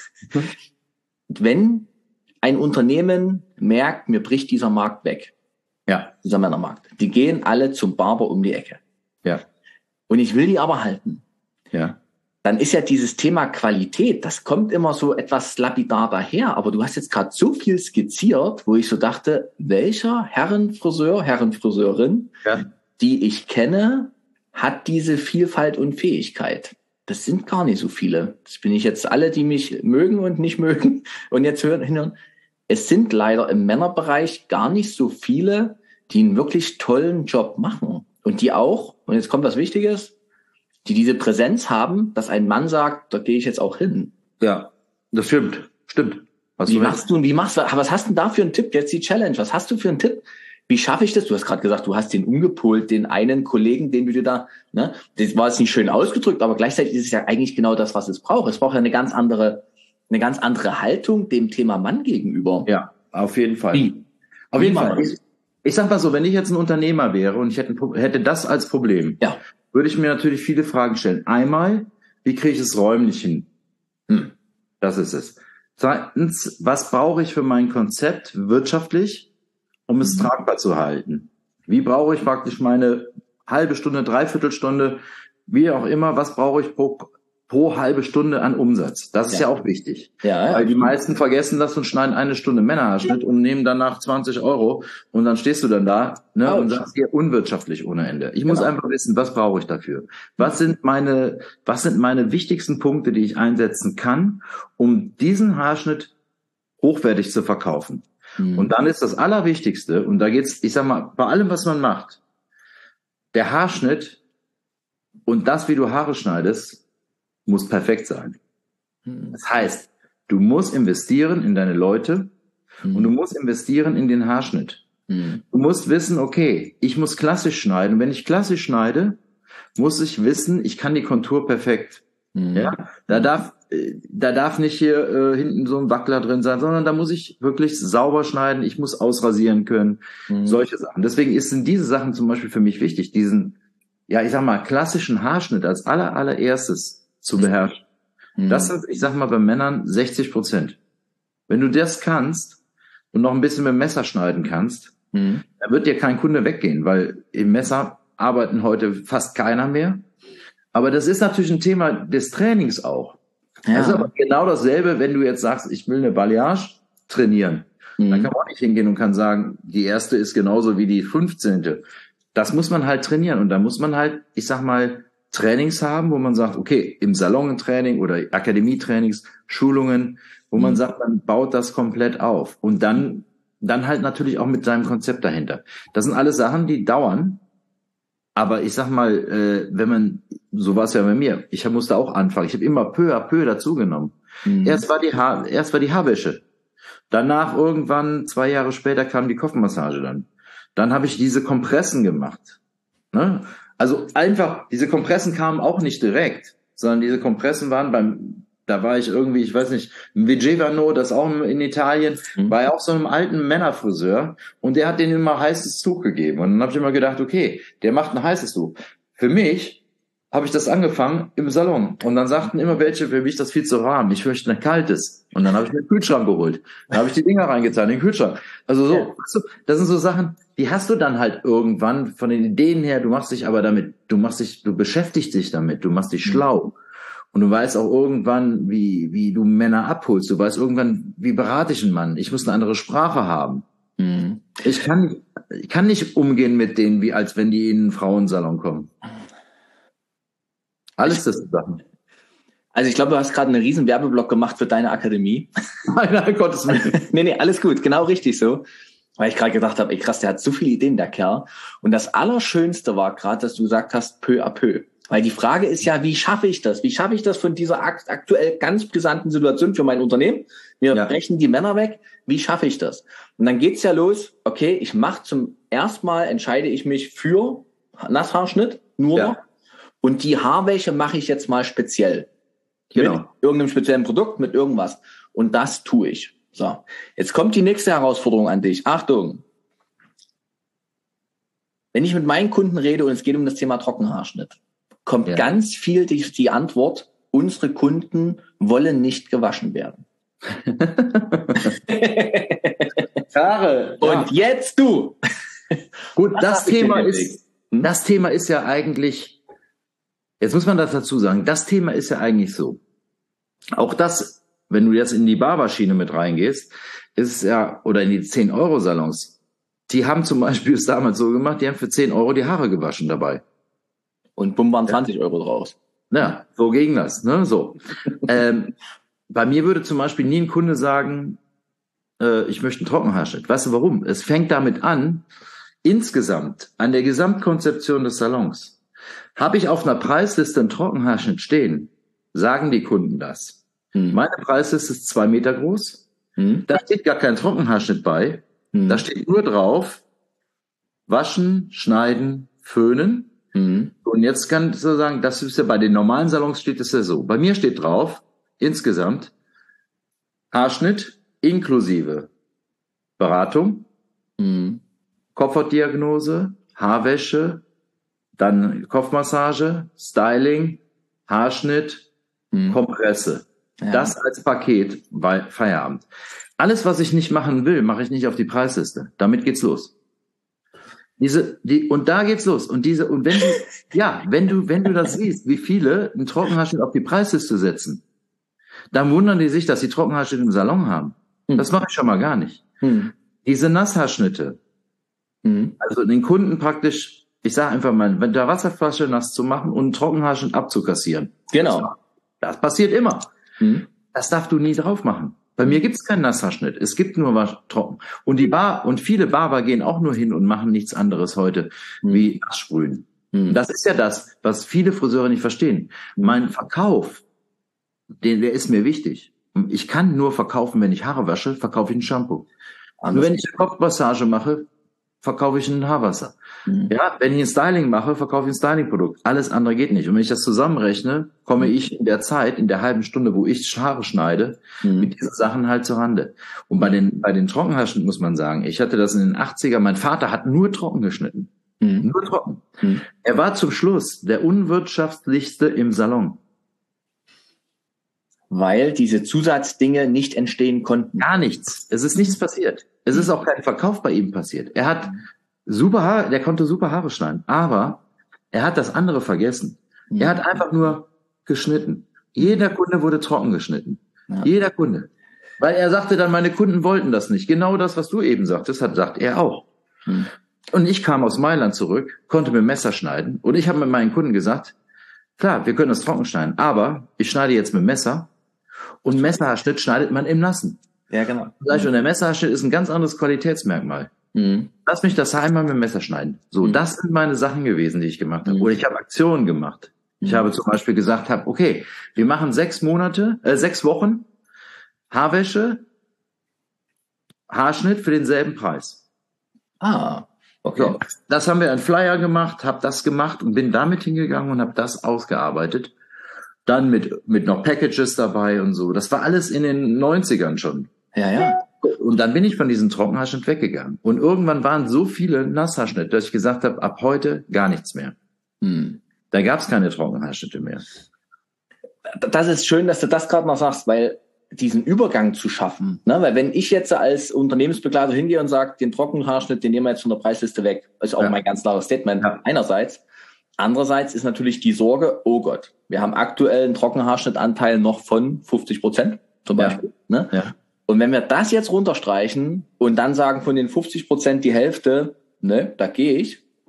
Wenn ein Unternehmen merkt, mir bricht dieser Markt weg, ja, dieser Männermarkt, die gehen alle zum Barber um die Ecke. Ja. Und ich will die aber halten. Ja. Dann ist ja dieses Thema Qualität, das kommt immer so etwas lapidar daher, aber du hast jetzt gerade so viel skizziert, wo ich so dachte, welcher Herrenfriseur, Herrenfriseurin, ja. die ich kenne, hat diese Vielfalt und Fähigkeit. Das sind gar nicht so viele. Das bin ich jetzt alle, die mich mögen und nicht mögen und jetzt hören, hinhören. Es sind leider im Männerbereich gar nicht so viele, die einen wirklich tollen Job machen. Und die auch, und jetzt kommt was Wichtiges, die diese Präsenz haben, dass ein Mann sagt, da gehe ich jetzt auch hin. Ja, das stimmt. Stimmt. Was wie machst du und wie machst du, was hast du denn da für einen Tipp? Jetzt die Challenge. Was hast du für einen Tipp? Wie schaffe ich das? Du hast gerade gesagt, du hast den umgepolt, den einen Kollegen, den du dir da, ne, das war jetzt nicht schön ausgedrückt, aber gleichzeitig ist es ja eigentlich genau das, was es braucht. Es braucht ja eine ganz andere, eine ganz andere Haltung dem Thema Mann gegenüber. Ja, auf jeden Fall. Wie? Auf Wie jeden Fall. Ich, ich sag mal so, wenn ich jetzt ein Unternehmer wäre und ich hätte, hätte das als Problem, ja. würde ich mir natürlich viele Fragen stellen. Einmal, wie kriege ich es räumlich hin? Hm. Das ist es. Zweitens, was brauche ich für mein Konzept wirtschaftlich, um es mhm. tragbar zu halten? Wie brauche ich praktisch meine halbe Stunde, Dreiviertelstunde, wie auch immer, was brauche ich pro, pro halbe Stunde an Umsatz? Das ist ja, ja auch wichtig. Ja, weil die meisten vergessen das und schneiden eine Stunde Männerhaarschnitt und nehmen danach zwanzig Euro und dann stehst du dann da, ne, Ouch. und sagst dir unwirtschaftlich ohne Ende. Ich genau. muss einfach wissen, was brauche ich dafür? Was sind meine, was sind meine wichtigsten Punkte, die ich einsetzen kann, um diesen Haarschnitt hochwertig zu verkaufen? Mhm. Und dann ist das Allerwichtigste, und da geht's, ich sag mal, bei allem, was man macht, der Haarschnitt und das, wie du Haare schneidest, muss perfekt sein. Mhm. Das heißt, du musst investieren in deine Leute mhm. und du musst investieren in den Haarschnitt. Mhm. Du musst wissen, okay, ich muss klassisch schneiden. Wenn ich klassisch schneide, muss ich wissen, ich kann die Kontur perfekt. Mhm. Ja, da darf, da darf nicht hier äh, hinten so ein Wackler drin sein, sondern da muss ich wirklich sauber schneiden. Ich muss ausrasieren können. Mhm. Solche Sachen. Deswegen ist, sind diese Sachen zum Beispiel für mich wichtig, diesen, ja, ich sag mal, klassischen Haarschnitt als aller, allererstes zu beherrschen. Mhm. Das sind, ich sag mal, bei Männern sechzig Prozent. Wenn du das kannst und noch ein bisschen mit dem Messer schneiden kannst, mhm. dann wird dir kein Kunde weggehen, weil im Messer arbeiten heute fast keiner mehr. Aber das ist natürlich ein Thema des Trainings auch. Ja. Das ist aber genau dasselbe, wenn du jetzt sagst, ich will eine Balayage trainieren. Mhm. Dann kann man auch nicht hingehen und kann sagen, die erste ist genauso wie die fünfzehnte. Das muss man halt trainieren. Und da muss man halt, ich sag mal, Trainings haben, wo man sagt, okay, im Salontraining oder Akademietrainings, Schulungen, wo mhm. man sagt, man baut das komplett auf. Und dann, dann halt natürlich auch mit seinem Konzept dahinter. Das sind alles Sachen, die dauern. Aber ich sag mal, äh, wenn man, so war es ja bei mir, ich musste auch anfangen. Ich habe immer peu à peu dazugenommen. Mhm. Erst war die Haar, erst war die Haarwäsche. Danach irgendwann, zwei Jahre später, kam die Kopfmassage dann. Dann habe ich diese Kompressen gemacht. Ne? Also einfach, diese Kompressen kamen auch nicht direkt, sondern diese Kompressen waren beim, da war ich irgendwie, ich weiß nicht, Vigevano, das auch in Italien, mhm. war ja auch so einem alten Männerfriseur und der hat denen immer heißes Tuch gegeben. Und dann habe ich immer gedacht, okay, der macht ein heißes Tuch. Für mich habe ich das angefangen im Salon. Und dann sagten immer welche, für mich das viel zu warm, ich möchte ein kaltes. Und dann habe ich mir einen Kühlschrank geholt. Dann habe ich die Dinger reingetan in den Kühlschrank. Also so, ja. Das sind so Sachen, die hast du dann halt irgendwann von den Ideen her, du machst dich aber damit, du machst dich, du beschäftigst dich damit, du machst dich mhm. schlau. Und du weißt auch irgendwann, wie, wie du Männer abholst. Du weißt irgendwann, wie berate ich einen Mann? Ich muss eine andere Sprache haben. Mhm. Ich kann, ich kann nicht umgehen mit denen, wie als wenn die in einen Frauensalon kommen. Alles das Sachen. Also ich glaube, du hast gerade einen riesen Werbeblock gemacht für deine Akademie. Nein, Gottes Willen. nee, nee, alles gut, genau richtig so. Weil ich gerade gedacht habe, ey krass, der hat so viele Ideen, der Kerl. Und das Allerschönste war gerade, dass du gesagt hast, peu à peu. Weil die Frage ist ja, wie schaffe ich das? Wie schaffe ich das von dieser aktuell ganz brisanten Situation für mein Unternehmen? Wir ja. brechen die Männer weg. Wie schaffe ich das? Und dann geht's ja los, okay, ich mache zum ersten Mal, entscheide ich mich für Nasshaarschnitt, nur ja. noch. Und die Haarwäsche mache ich jetzt mal speziell. Genau. Mit irgendeinem speziellen Produkt, mit irgendwas. Und das tue ich. So, jetzt kommt die nächste Herausforderung an dich. Achtung! Wenn ich mit meinen Kunden rede und es geht um das Thema Trockenhaarschnitt, kommt ja. ganz viel die, die Antwort, unsere Kunden wollen nicht gewaschen werden. Haare. Und ja. jetzt du! Gut, das Thema ist, hm? das Thema ist ja eigentlich, jetzt muss man das dazu sagen, das Thema ist ja eigentlich so. Auch das, wenn du jetzt in die Barberschiene mit reingehst, ist es ja, oder in die zehn-Euro-Salons, die haben zum Beispiel es damals so gemacht, die haben für zehn Euro die Haare gewaschen dabei. Und bumm waren zwanzig Euro draus. Ja, so ging das, ne, so. ähm, bei mir würde zum Beispiel nie ein Kunde sagen, äh, ich möchte einen Trockenhaarschnitt. Weißt du warum? Es fängt damit an, insgesamt, an der Gesamtkonzeption des Salons. Habe ich auf einer Preisliste einen Trockenhaarschnitt stehen, sagen die Kunden das. Hm. Meine Preisliste ist zwei Meter groß. Hm. Da steht gar kein Trockenhaarschnitt bei. Hm. Da steht nur drauf, waschen, schneiden, föhnen. Hm. Und jetzt kannst du sagen, das ist ja bei den normalen Salons steht es ja so. Bei mir steht drauf, insgesamt, Haarschnitt inklusive Beratung, hm. Kopfhautdiagnose, Haarwäsche, dann Kopfmassage, Styling, Haarschnitt, hm. Kompresse. Ja. Das als Paket bei Feierabend. Alles, was ich nicht machen will, mache ich nicht auf die Preisliste. Damit geht's los. Diese, die, und da geht's los. Und diese, und wenn du, ja, wenn du, wenn du das siehst, wie viele einen Trockenhaarschnitt auf die Preisliste setzen, dann wundern die sich, dass sie Trockenhaarschnitt im Salon haben. Hm. Das mache ich schon mal gar nicht. Hm. Diese Nasshaarschnitte, hm. also den Kunden praktisch, ich sage einfach mal, mit der Wasserflasche nass zu machen und einen Trockenhaarschnitt abzukassieren. Genau. Das, das passiert immer. Hm. Das darfst du nie drauf machen. Bei mir gibt es keinen Nasshaarschnitt. Es gibt nur was trocken. Und die Bar und viele Barber gehen auch nur hin und machen nichts anderes heute hm. wie Nasssprühen. Hm. Das ist ja das, was viele Friseure nicht verstehen. Hm. Mein Verkauf, den, der ist mir wichtig. Ich kann nur verkaufen, wenn ich Haare wasche, verkaufe ich ein Shampoo. Nur wenn ich eine Kopfmassage mache, verkaufe ich ein Haarwasser. Mhm. Ja, wenn ich ein Styling mache, verkaufe ich ein Stylingprodukt. Alles andere geht nicht. Und wenn ich das zusammenrechne, komme ich in der Zeit, in der halben Stunde, wo ich Haare schneide, mhm. mit diesen Sachen halt zur Rande. Und bei den, bei den Trockenhaarschnitten muss man sagen, ich hatte das in den achtziger, mein Vater hat nur trocken geschnitten. Mhm. Nur trocken. Mhm. Er war zum Schluss der unwirtschaftlichste im Salon. Weil diese Zusatzdinge nicht entstehen konnten. Gar nichts. Es ist nichts passiert. Es ist auch kein Verkauf bei ihm passiert. Er hat super Haare, der konnte super Haare schneiden, aber er hat das andere vergessen. Mhm. Er hat einfach nur geschnitten. Jeder Kunde wurde trocken geschnitten. Ja. Jeder Kunde. Weil er sagte dann, meine Kunden wollten das nicht. Genau das, was du eben sagtest, hat, sagt er auch. Mhm. Und ich kam aus Mailand zurück, konnte mit dem Messer schneiden und ich habe mit meinen Kunden gesagt, klar, wir können das trocken schneiden, aber ich schneide jetzt mit dem Messer und Messerschnitt schneidet man im Nassen. Ja, genau. Und der Messerschnitt ist ein ganz anderes Qualitätsmerkmal. Mhm. Lass mich das einmal mit dem Messer schneiden. So, mhm. das sind meine Sachen gewesen, die ich gemacht habe. Mhm. Oder ich habe Aktionen gemacht. Mhm. Ich habe zum Beispiel gesagt, hab, okay, wir machen sechs Monate, äh, sechs Wochen Haarwäsche, Haarschnitt für denselben Preis. Ah, okay. So, das haben wir einen Flyer gemacht, habe das gemacht und bin damit hingegangen und habe das ausgearbeitet. Dann mit mit noch Packages dabei und so. Das war alles in den neunzigern schon. Ja, ja. Und dann bin ich von diesem Trockenhaarschnitt weggegangen. Und irgendwann waren so viele Nasshaarschnitte, dass ich gesagt habe, ab heute gar nichts mehr. Hm. Da gab es keine Trockenhaarschnitte mehr. Das ist schön, dass du das gerade noch sagst, weil diesen Übergang zu schaffen, ne? Weil wenn ich jetzt als Unternehmensbegleiter hingehe und sage, den Trockenhaarschnitt, den nehmen wir jetzt von der Preisliste weg, ist auch ja. mein ganz klares Statement ja. einerseits. Andererseits ist natürlich die Sorge, oh Gott, wir haben aktuell einen Trockenhaarschnittanteil noch von fünfzig Prozent zum Beispiel. Ja. Ne? Ja. Und wenn wir das jetzt runterstreichen und dann sagen, von den fünfzig Prozent die Hälfte, ne, da gehe ich,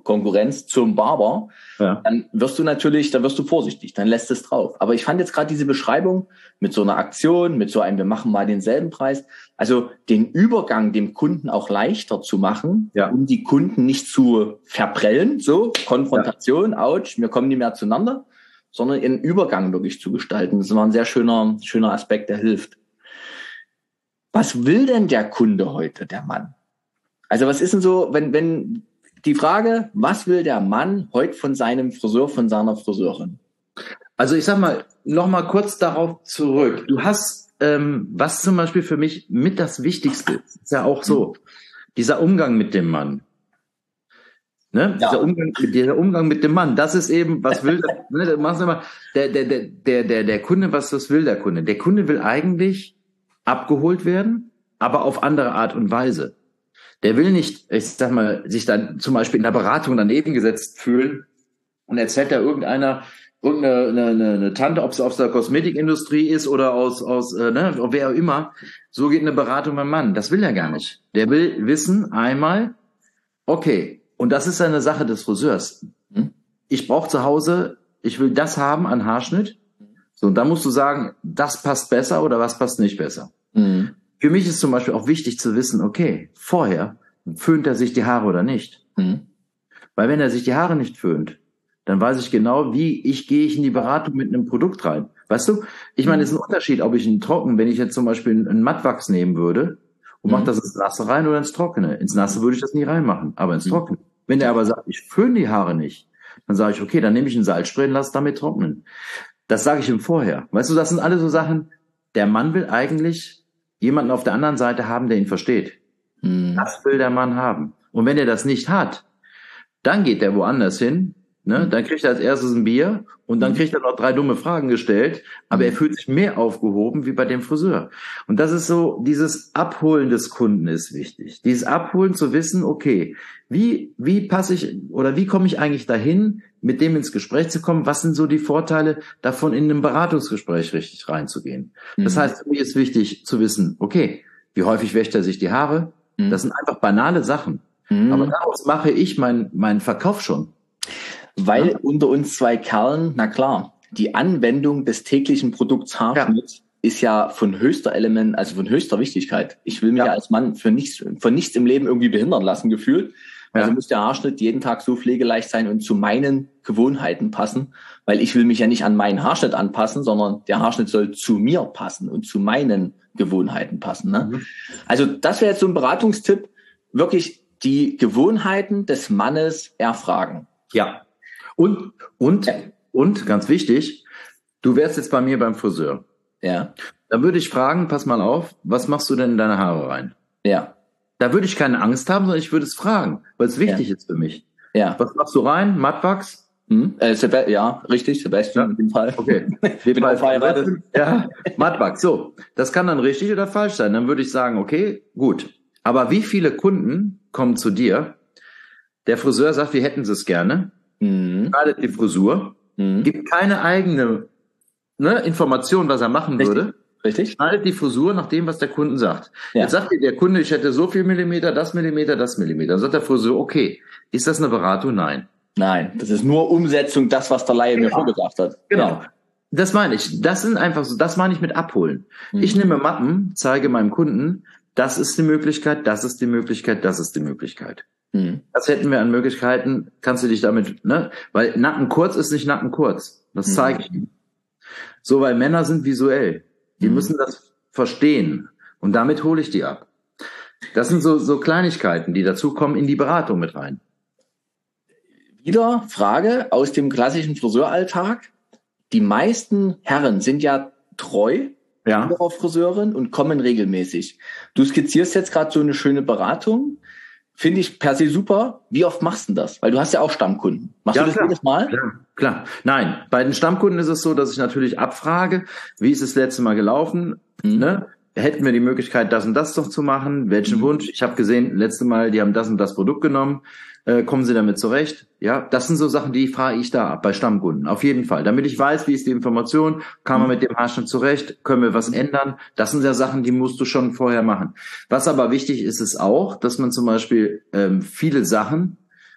Konkurrenz zum Barber, Ja. dann wirst du natürlich, dann wirst du vorsichtig, dann lässt es drauf. Aber ich fand jetzt gerade diese Beschreibung mit so einer Aktion, mit so einem, wir machen mal denselben Preis, also den Übergang dem Kunden auch leichter zu machen, Ja. um die Kunden nicht zu verprellen, so Konfrontation, ja. Ouch, wir kommen nicht mehr zueinander, sondern einen Übergang wirklich zu gestalten. Das war ein sehr schöner, schöner Aspekt, der hilft. Was will denn der Kunde heute, der Mann? Also was ist denn so, wenn, wenn die Frage, was will der Mann heute von seinem Friseur, von seiner Friseurin? Also ich sag mal, noch mal kurz darauf zurück. Du hast, ähm, was zum Beispiel für mich mit das Wichtigste ist, ist ja auch so, dieser Umgang mit dem Mann. Ne? Ja. Dieser Umgang, dieser Umgang mit dem Mann, das ist eben, was will der, ne, das machst du immer, der, der, der, der, der Kunde, was, was will der Kunde? Der Kunde will eigentlich abgeholt werden, aber auf andere Art und Weise. Der will nicht, ich sag mal, sich dann zum Beispiel in der Beratung daneben gesetzt fühlen und erzählt da irgendeiner, irgendeine eine, eine Tante, ob es aus der Kosmetikindustrie ist oder aus, aus äh, ne, wer auch immer, so geht eine Beratung beim Mann. Das will er gar nicht. Der will wissen einmal, okay, und das ist eine Sache des Friseurs. Ich brauche zu Hause, ich will das haben an Haarschnitt. So, und da musst du sagen, das passt besser oder was passt nicht besser. Mhm. Für mich ist zum Beispiel auch wichtig zu wissen, okay, vorher föhnt er sich die Haare oder nicht. Mhm. Weil wenn er sich die Haare nicht föhnt, dann weiß ich genau, wie ich gehe ich in die Beratung mit einem Produkt rein. Weißt du? Ich meine, es ist ein Unterschied, ob ich einen Trocken, wenn ich jetzt zum Beispiel einen Mattwachs nehmen würde und mhm. mache das ins Nasse rein oder ins Trockene. Ins Nasse würde ich das nie reinmachen, aber ins Trockene. Wenn der aber sagt, ich föhne die Haare nicht, dann sage ich, okay, dann nehme ich ein Salzspray und lass damit trocknen. Das sage ich ihm vorher. Weißt du, das sind alle so Sachen, der Mann will eigentlich jemanden auf der anderen Seite haben, der ihn versteht. Mhm. Das will der Mann haben. Und wenn er das nicht hat, dann geht er woanders hin, ne? Dann kriegt er als erstes ein Bier und dann kriegt er noch drei dumme Fragen gestellt, aber er fühlt sich mehr aufgehoben wie bei dem Friseur. Und das ist so, dieses Abholen des Kunden ist wichtig. Dieses Abholen zu wissen, okay, wie, wie passe ich oder wie komme ich eigentlich dahin, mit dem ins Gespräch zu kommen? Was sind so die Vorteile davon, in einem Beratungsgespräch richtig reinzugehen? Mhm. Das heißt, für mich ist wichtig zu wissen, okay, wie häufig wäscht er sich die Haare? Mhm. Das sind einfach banale Sachen. Mhm. Aber daraus mache ich meinen meinen Verkauf schon. Weil ja. unter uns zwei Kerlen, na klar, die Anwendung des täglichen Produkts Haarschnitt ja. ist ja von höchster Element, also von höchster Wichtigkeit. Ich will mich ja, ja als Mann für nichts, von nichts im Leben irgendwie behindern lassen, gefühlt. Also ja. muss der Haarschnitt jeden Tag so pflegeleicht sein und zu meinen Gewohnheiten passen, weil ich will mich ja nicht an meinen Haarschnitt anpassen, sondern der Haarschnitt soll zu mir passen und zu meinen Gewohnheiten passen. Ne? Mhm. Also das wäre jetzt so ein Beratungstipp, wirklich die Gewohnheiten des Mannes erfragen. Ja. Und, und, ja. und, ganz wichtig, du wärst jetzt bei mir beim Friseur. Ja. Da würde ich fragen, pass mal auf, was machst du denn in deine Haare rein? Ja. Da würde ich keine Angst haben, sondern ich würde es fragen, weil es wichtig ja. ist für mich. Ja. Was machst du rein? Mattwachs? Hm? Äh, Seb- ja, richtig, Sebastian, ja. in dem Fall. Okay. Ich bin auch verheiratet. Ja, Mattwachs. So, das kann dann richtig oder falsch sein. Dann würde ich sagen, okay, gut. Aber wie viele Kunden kommen zu dir? Der Friseur sagt, wir hätten es gerne. Mhm. Schneidet die Frisur, mhm. gibt keine eigene ne, Information, was er machen Richtig. würde. Richtig. Schneidet die Frisur nach dem, was der Kunde sagt. Ja. Jetzt sagt dir der Kunde, ich hätte so viel Millimeter, das Millimeter, das Millimeter. Dann sagt der Friseur, okay, ist das eine Beratung? Nein. Nein, das ist nur Umsetzung, das, was der Laie genau. mir vorgesagt hat. Genau. Ja. Das meine ich. Das sind einfach so, das meine ich mit abholen. Mhm. Ich nehme Mappen, zeige meinem Kunden, das ist die Möglichkeit, das ist die Möglichkeit, das ist die Möglichkeit. Mhm. Das hätten wir an Möglichkeiten, kannst du dich damit, ne? Weil Nacken kurz ist nicht Nacken kurz. Das zeige ich ihm. So, weil Männer sind visuell. Die mhm. müssen das verstehen. Und damit hole ich die ab. Das sind so, so Kleinigkeiten, die dazu kommen in die Beratung mit rein. Wieder Frage aus dem klassischen Friseuralltag. Die meisten Herren sind ja treu ja. ihrer Friseurin und kommen regelmäßig. Du skizzierst jetzt gerade so eine schöne Beratung. Finde ich per se super. Wie oft machst du das? Weil du hast ja auch Stammkunden. Machst ja, du das klar, jedes Mal? Klar, klar. Nein, bei den Stammkunden ist es so, dass ich natürlich abfrage, wie ist das letzte Mal gelaufen? Mhm. Ne? Hätten wir die Möglichkeit, das und das doch zu machen? Welchen mhm. Wunsch? Ich habe gesehen, letzte Mal, die haben das und das Produkt genommen. Äh, kommen sie damit zurecht? Ja, das sind so Sachen, die frage ich da ab bei Stammkunden. Auf jeden Fall. Damit ich weiß, wie ist die Information, kann man mit dem Haarschnitt zurecht, können wir was ändern? Das sind ja Sachen, die musst du schon vorher machen. Was aber wichtig ist, ist auch, dass man zum Beispiel ähm, viele Sachen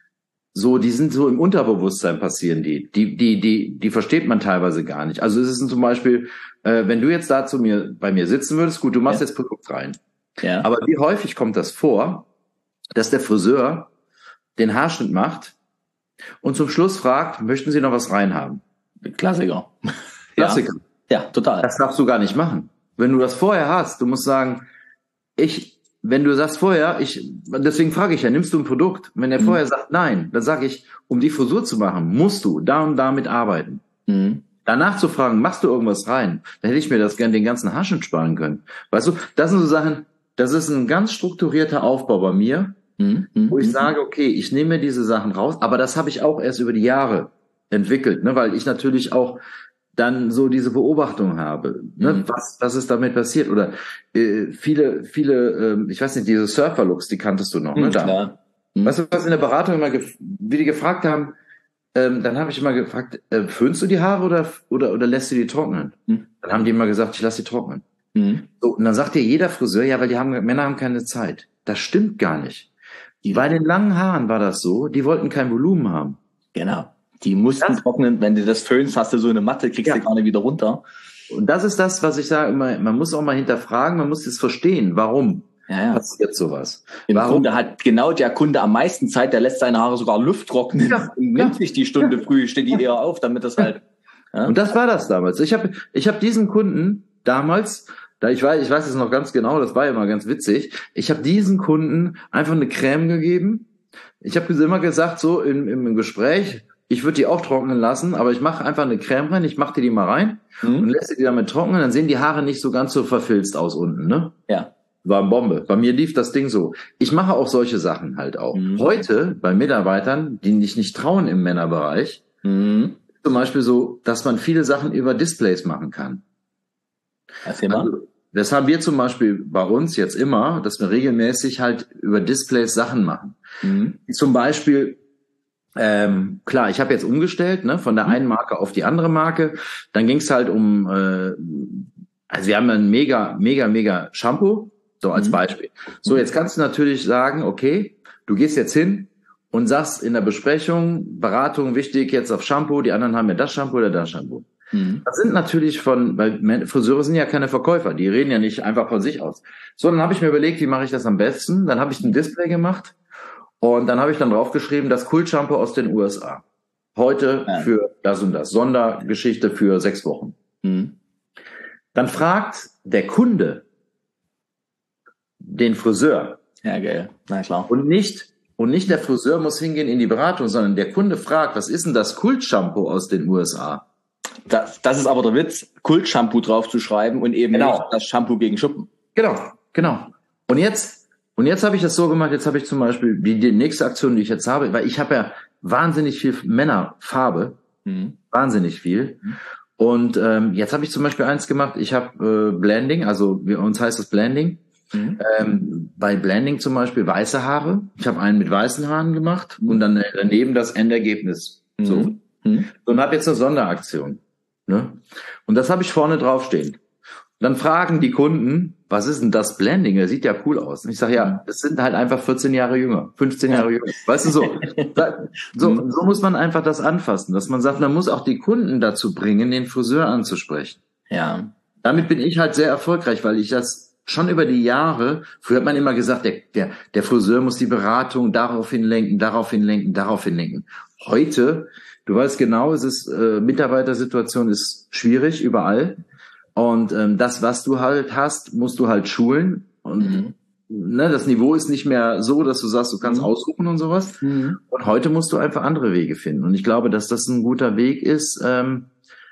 so, die sind so im Unterbewusstsein passieren die. Die, die, die, die versteht man teilweise gar nicht. Also es ist zum Beispiel, äh, wenn du jetzt da zu mir, bei mir sitzen würdest, gut, du machst ja. jetzt Produkt rein. Ja. Aber wie häufig kommt das vor, dass der Friseur den Haarschnitt macht und zum Schluss fragt, möchten Sie noch was reinhaben? Klassiker. Klassiker. Ja. ja, total. Das darfst du gar nicht machen. Wenn du das vorher hast, du musst sagen, ich, wenn du sagst vorher, ich, deswegen frage ich ja, nimmst du ein Produkt? Wenn er mhm. vorher sagt nein, dann sage ich, um die Frisur zu machen, musst du da und damit arbeiten. Mhm. Danach zu fragen, machst du irgendwas rein? Dann hätte ich mir das gerne den ganzen Haarschnitt sparen können. Weißt du, das sind so Sachen, das ist ein ganz strukturierter Aufbau bei mir, mhm. wo ich sage, okay, ich nehme mir diese Sachen raus, aber das habe ich auch erst über die Jahre entwickelt, ne, weil ich natürlich auch dann so diese Beobachtung habe, ne, mhm. was, was ist damit passiert? Oder äh, viele, viele, äh, ich weiß nicht, diese Surfer-Looks, die kanntest du noch, ne? Mhm, da. klar. Mhm. Weißt du, was in der Beratung immer, gef- wie die gefragt haben, ähm, dann habe ich immer gefragt, äh, föhnst du die Haare oder, oder, oder lässt du die trocknen? Mhm. Dann haben die immer gesagt, ich lasse die trocknen. Mhm. So, und dann sagt dir jeder Friseur, ja, weil die haben, Männer haben keine Zeit. Das stimmt gar nicht. Die, bei den langen Haaren war das so, die wollten kein Volumen haben. Genau. Die mussten das, trocknen, wenn du das föhnst, hast du so eine Matte, kriegst ja. du gar nicht wieder runter. Und das ist das, was ich sage immer, man muss auch mal hinterfragen, man muss das verstehen, warum ja, ja. passiert sowas. Im warum? Grunde hat genau der Kunde am meisten Zeit, der lässt seine Haare sogar Luft trocknen ja, und nimmt ja. sich die Stunde ja. früh, steht die eher auf, damit das halt... Ja. Und das war das damals. Ich habe ich hab diesen Kunden damals... Da ich weiß, ich weiß es noch ganz genau, das war ja immer ganz witzig. Ich habe diesen Kunden einfach eine Creme gegeben. Ich habe immer gesagt, so im, im Gespräch, ich würde die auch trocknen lassen, aber ich mache einfach eine Creme rein, ich mache dir die mal rein mhm. und lässt die damit trocknen, dann sehen die Haare nicht so ganz so verfilzt aus unten, ne? Ja. War eine Bombe. Bei mir lief das Ding so. Ich mache auch solche Sachen halt auch. Mhm. Heute bei Mitarbeitern, die sich nicht trauen im Männerbereich, mhm. zum Beispiel so, dass man viele Sachen über Displays machen kann. Erzähl mal. Also, das haben wir zum Beispiel bei uns jetzt immer, dass wir regelmäßig halt über Displays Sachen machen. Mhm. Zum Beispiel, ähm, klar, ich habe jetzt umgestellt, ne, von der einen Marke auf die andere Marke. Dann ging es halt um, äh, also wir haben ein mega, mega, mega Shampoo, so als mhm. Beispiel. So, jetzt kannst du natürlich sagen, okay, du gehst jetzt hin und sagst in der Besprechung, Beratung wichtig jetzt auf Shampoo, die anderen haben ja das Shampoo oder das Shampoo. Das sind natürlich von, weil Friseure sind ja keine Verkäufer, die reden ja nicht einfach von sich aus. So, dann habe ich mir überlegt, wie mache ich das am besten? Dann habe ich ein Display gemacht und dann habe ich dann draufgeschrieben, das Kult-Shampoo aus den U S A. Heute ja. für das und das. Sondergeschichte für sechs Wochen. Mhm. Dann fragt der Kunde den Friseur. Ja, geil. Na klar. Und nicht, und nicht der Friseur muss hingehen in die Beratung, sondern der Kunde fragt, was ist denn das Kult-Shampoo aus den U S A? Das, das ist aber der Witz, Kult-Shampoo draufzuschreiben und eben genau. nicht das Shampoo gegen Schuppen. Genau, genau. Und jetzt, und jetzt habe ich das so gemacht, jetzt habe ich zum Beispiel die, die nächste Aktion, die ich jetzt habe, weil ich habe ja wahnsinnig viel Männerfarbe, mhm. wahnsinnig viel. Mhm. Und ähm, jetzt habe ich zum Beispiel eins gemacht, ich habe äh, Blending, also bei uns heißt es Blending. Mhm. Ähm, bei Blending zum Beispiel weiße Haare. Ich habe einen mit weißen Haaren gemacht mhm. und dann daneben das Endergebnis. Mhm. So. Mhm. Und habe jetzt eine Sonderaktion. Ne? Und das habe ich vorne draufstehen. Dann fragen die Kunden, was ist denn das Blending? Der sieht ja cool aus. Und ich sage, ja, das sind halt einfach vierzehn Jahre jünger, fünfzehn Jahre jünger. Weißt du, so. so, so muss man einfach das anfassen, dass man sagt, man muss auch die Kunden dazu bringen, den Friseur anzusprechen. Ja. Damit bin ich halt sehr erfolgreich, weil ich das schon über die Jahre, früher hat man immer gesagt, der, der, der Friseur muss die Beratung daraufhin lenken, daraufhin lenken, daraufhin lenken. Heute, du weißt genau, es ist, äh, Mitarbeitersituation ist schwierig überall. Und ähm, das, was du halt hast, musst du halt schulen. Und mhm. ne, das Niveau ist nicht mehr so, dass du sagst, du kannst mhm. aussuchen und sowas. Mhm. Und heute musst du einfach andere Wege finden. Und ich glaube, dass das ein guter Weg ist, ähm,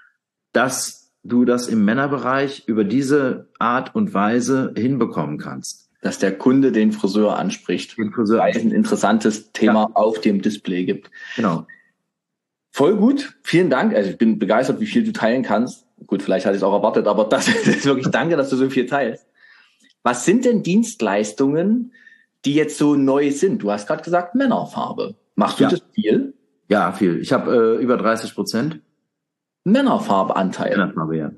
dass du das im Männerbereich über diese Art und Weise hinbekommen kannst. Dass der Kunde den Friseur anspricht, den Friseur weil es ein interessantes Thema ja. auf dem Display gibt. Genau. Voll gut, vielen Dank. Also ich bin begeistert, wie viel du teilen kannst. Gut, vielleicht hatte ich es auch erwartet, aber das ist wirklich danke, dass du so viel teilst. Was sind denn Dienstleistungen, die jetzt so neu sind? Du hast gerade gesagt Männerfarbe. Machst du ja. das viel? Ja, viel. Ich habe äh, über dreißig Prozent. Männerfarbeanteil. Männerfarbe, ja.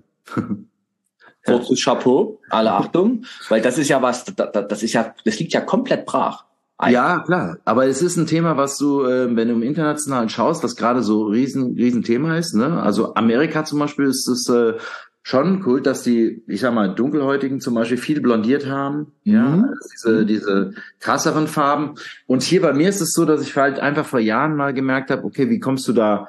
Kurzes Chapeau, alle Achtung, weil das ist ja was, das ist ja, das liegt ja komplett brach. Ja, klar. Aber es ist ein Thema, was du, äh, wenn du im Internationalen schaust, was gerade so riesen, riesen Thema ist, ne? Also Amerika zum Beispiel ist es äh, schon cool, dass die, ich sag mal, Dunkelhäutigen zum Beispiel viel blondiert haben. Mhm. Ja, also diese, diese krasseren Farben. Und hier bei mir ist es so, dass ich halt einfach vor Jahren mal gemerkt habe, okay, wie kommst du da,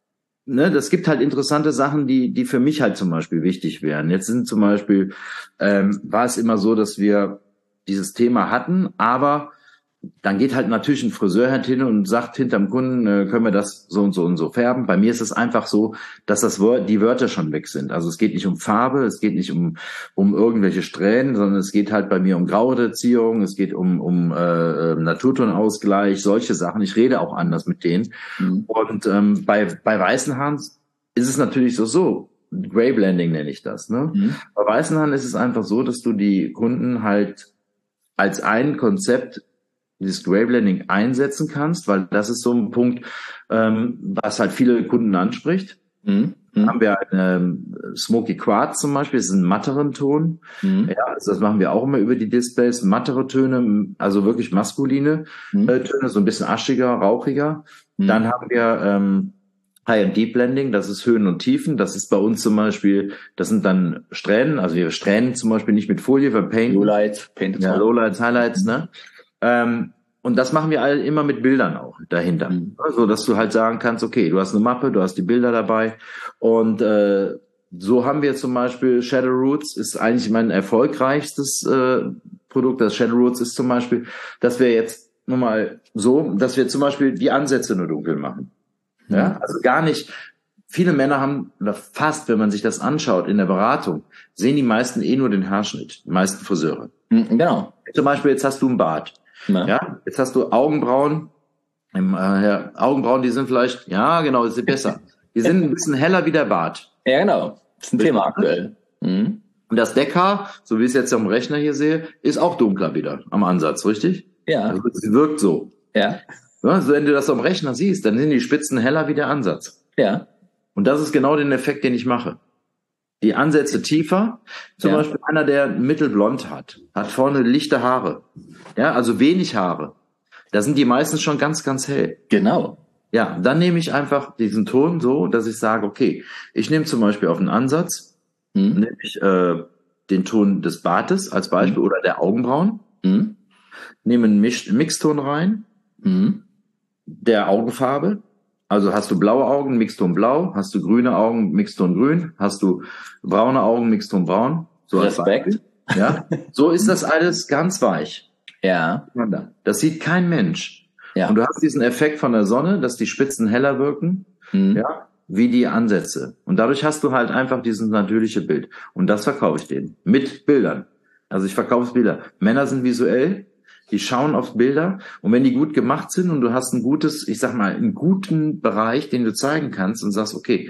ne? Das gibt halt interessante Sachen, die, die für mich halt zum Beispiel wichtig wären. Jetzt sind zum Beispiel, ähm, war es immer so, dass wir dieses Thema hatten, aber dann geht halt natürlich ein Friseur halt hin und sagt hinterm Kunden, äh, können wir das so und so und so färben. Bei mir ist es einfach so, dass das Wort, die Wörter schon weg sind. Also es geht nicht um Farbe, es geht nicht um um irgendwelche Strähnen, sondern es geht halt bei mir um Graureduzierung, es geht um um äh, Naturtonausgleich, solche Sachen. Ich rede auch anders mit denen. Mhm. Und ähm, bei bei weißen Haaren ist es natürlich so so. Gray Blending nenne ich das. Ne? Mhm. Bei weißen Haaren ist es einfach so, dass du die Kunden halt als ein Konzept dieses Gray Blending einsetzen kannst, weil das ist so ein Punkt, ähm, was halt viele Kunden anspricht. Mhm. Dann haben wir einen ähm, Smoky Quartz zum Beispiel, das ist ein matteren Ton. Mhm. Ja, also das machen wir auch immer über die Displays, mattere Töne, also wirklich maskuline mhm. äh, Töne, so ein bisschen aschiger, rauchiger. Mhm. Dann haben wir ähm, High and Deep Blending, das ist Höhen und Tiefen. Das ist bei uns zum Beispiel, das sind dann Strähnen, also wir strähnen zum Beispiel nicht mit Folie, wir painten. Lowlights, Painted. Ja, Lowlights, Highlights, ne? Ähm, und das machen wir alle immer mit Bildern auch dahinter. Mhm. So, dass du halt sagen kannst, okay, du hast eine Mappe, du hast die Bilder dabei. Und äh, so haben wir zum Beispiel Shadow Roots, ist eigentlich mein erfolgreichstes äh, Produkt. Das Shadow Roots ist zum Beispiel, dass wir jetzt nur mal so, dass wir zum Beispiel die Ansätze nur dunkel machen. Mhm. Ja, also gar nicht. Viele Männer haben, oder fast, wenn man sich das anschaut in der Beratung, sehen die meisten eh nur den Haarschnitt, die meisten Friseure. Mhm, genau. Zum Beispiel, jetzt hast du einen Bart. Na. Ja, jetzt hast du Augenbrauen. Im, äh, ja, Augenbrauen, die sind vielleicht, ja, genau, die sind besser. Die sind ein bisschen heller wie der Bart. Ja, genau. Das ist ein Thema aktuell. Mhm. Und das Deckhaar, so wie ich es jetzt am Rechner hier sehe, ist auch dunkler wieder am Ansatz, richtig? Ja. Also es wirkt so. Ja. Ja, also wenn du das am Rechner siehst, dann sind die Spitzen heller wie der Ansatz. Ja. Und das ist genau den Effekt, den ich mache. Die Ansätze tiefer, zum ja. Beispiel einer, der mittelblond hat, hat vorne lichte Haare, ja, also wenig Haare. Da sind die meistens schon ganz, ganz hell. Genau. Ja, dann nehme ich einfach diesen Ton so, dass ich sage, okay, ich nehme zum Beispiel auf den Ansatz, hm. nehme ich äh, den Ton des Bartes als Beispiel hm. oder der Augenbrauen, hm. nehme einen Mix Mixton rein, hm. der Augenfarbe. Also hast du blaue Augen, Mixton blau, hast du grüne Augen, Mixton grün, hast du braune Augen, Mixton braun. So Respekt. Ja, so ist das alles ganz weich. Ja. Das sieht kein Mensch. Ja. Und du hast diesen Effekt von der Sonne, dass die Spitzen heller wirken, mhm. ja, wie die Ansätze. Und dadurch hast du halt einfach dieses natürliche Bild. Und das verkaufe ich denen. Mit Bildern. Also ich verkaufe Bilder. Männer sind visuell. Die schauen auf Bilder und wenn die gut gemacht sind und du hast ein gutes, ich sag mal, einen guten Bereich, den du zeigen kannst und sagst, okay,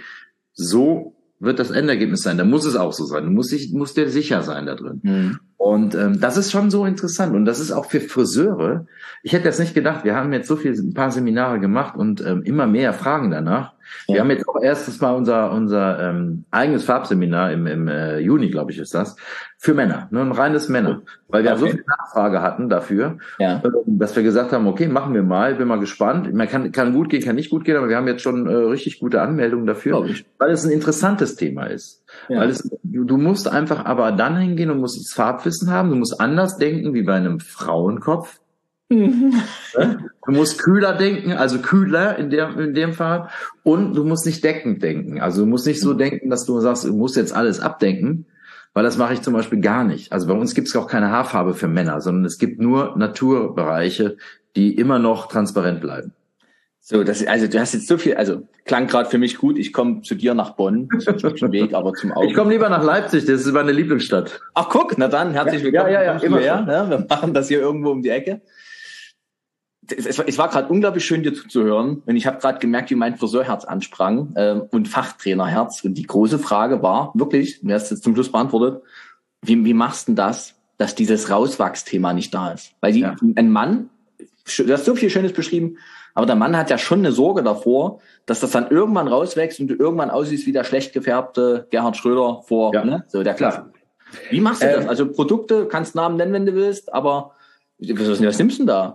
so wird das Endergebnis sein. Da muss es auch so sein. Du musst, dich, musst dir sicher sein da drin. Mhm. Und ähm, das ist schon so interessant und das ist auch für Friseure. Ich hätte das nicht gedacht. Wir haben jetzt so viel, ein paar Seminare gemacht und ähm, immer mehr Fragen danach. Ja. Wir haben jetzt auch erstes Mal unser unser ähm, eigenes Farbseminar im, im äh, Juni, glaube ich, ist das, für Männer, ne, ein reines Männer, weil wir okay. so viel Nachfrage hatten dafür, ja. äh, dass wir gesagt haben, okay, machen wir mal, bin mal gespannt. Man kann kann gut gehen, kann nicht gut gehen, aber wir haben jetzt schon äh, richtig gute Anmeldungen dafür, weil es ein interessantes Thema ist. Ja. Weil es, du, du musst einfach aber dann hingehen und musst das Farbwissen haben, du musst anders denken wie bei einem Frauenkopf. Mhm. Du musst kühler denken, also kühler in dem, in dem Fall. Und du musst nicht deckend denken. Also du musst nicht so denken, dass du sagst, du musst jetzt alles abdenken, weil das mache ich zum Beispiel gar nicht. Also bei uns gibt es auch keine Haarfarbe für Männer, sondern es gibt nur Naturbereiche, die immer noch transparent bleiben. So, das, also du hast jetzt so viel, also klang gerade für mich gut, ich komme zu dir nach Bonn, das ist ein Weg, aber zum Augen. Ich komme lieber nach Leipzig, das ist meine Lieblingsstadt. Ach guck, na dann, herzlich willkommen. Ja, ja, ja, immer her, ja, wir machen das hier irgendwo um die Ecke. Es, es war gerade unglaublich schön, dir zuzuhören. Und ich habe gerade gemerkt, wie mein Friseurherz ansprang äh, und Fachtrainerherz. Und die große Frage war, wirklich, du hast jetzt zum Schluss beantwortet, wie, wie machst du denn das, dass dieses Rauswachsthema nicht da ist? Weil die, ja. ein Mann, du hast so viel Schönes beschrieben, aber der Mann hat ja schon eine Sorge davor, dass das dann irgendwann rauswächst und du irgendwann aussiehst wie der schlecht gefärbte Gerhard Schröder vor, ja. ne? So der Klasse. Wie machst du ähm, das? Also Produkte, kannst Namen nennen, wenn du willst, aber was, was nimmst du denn da?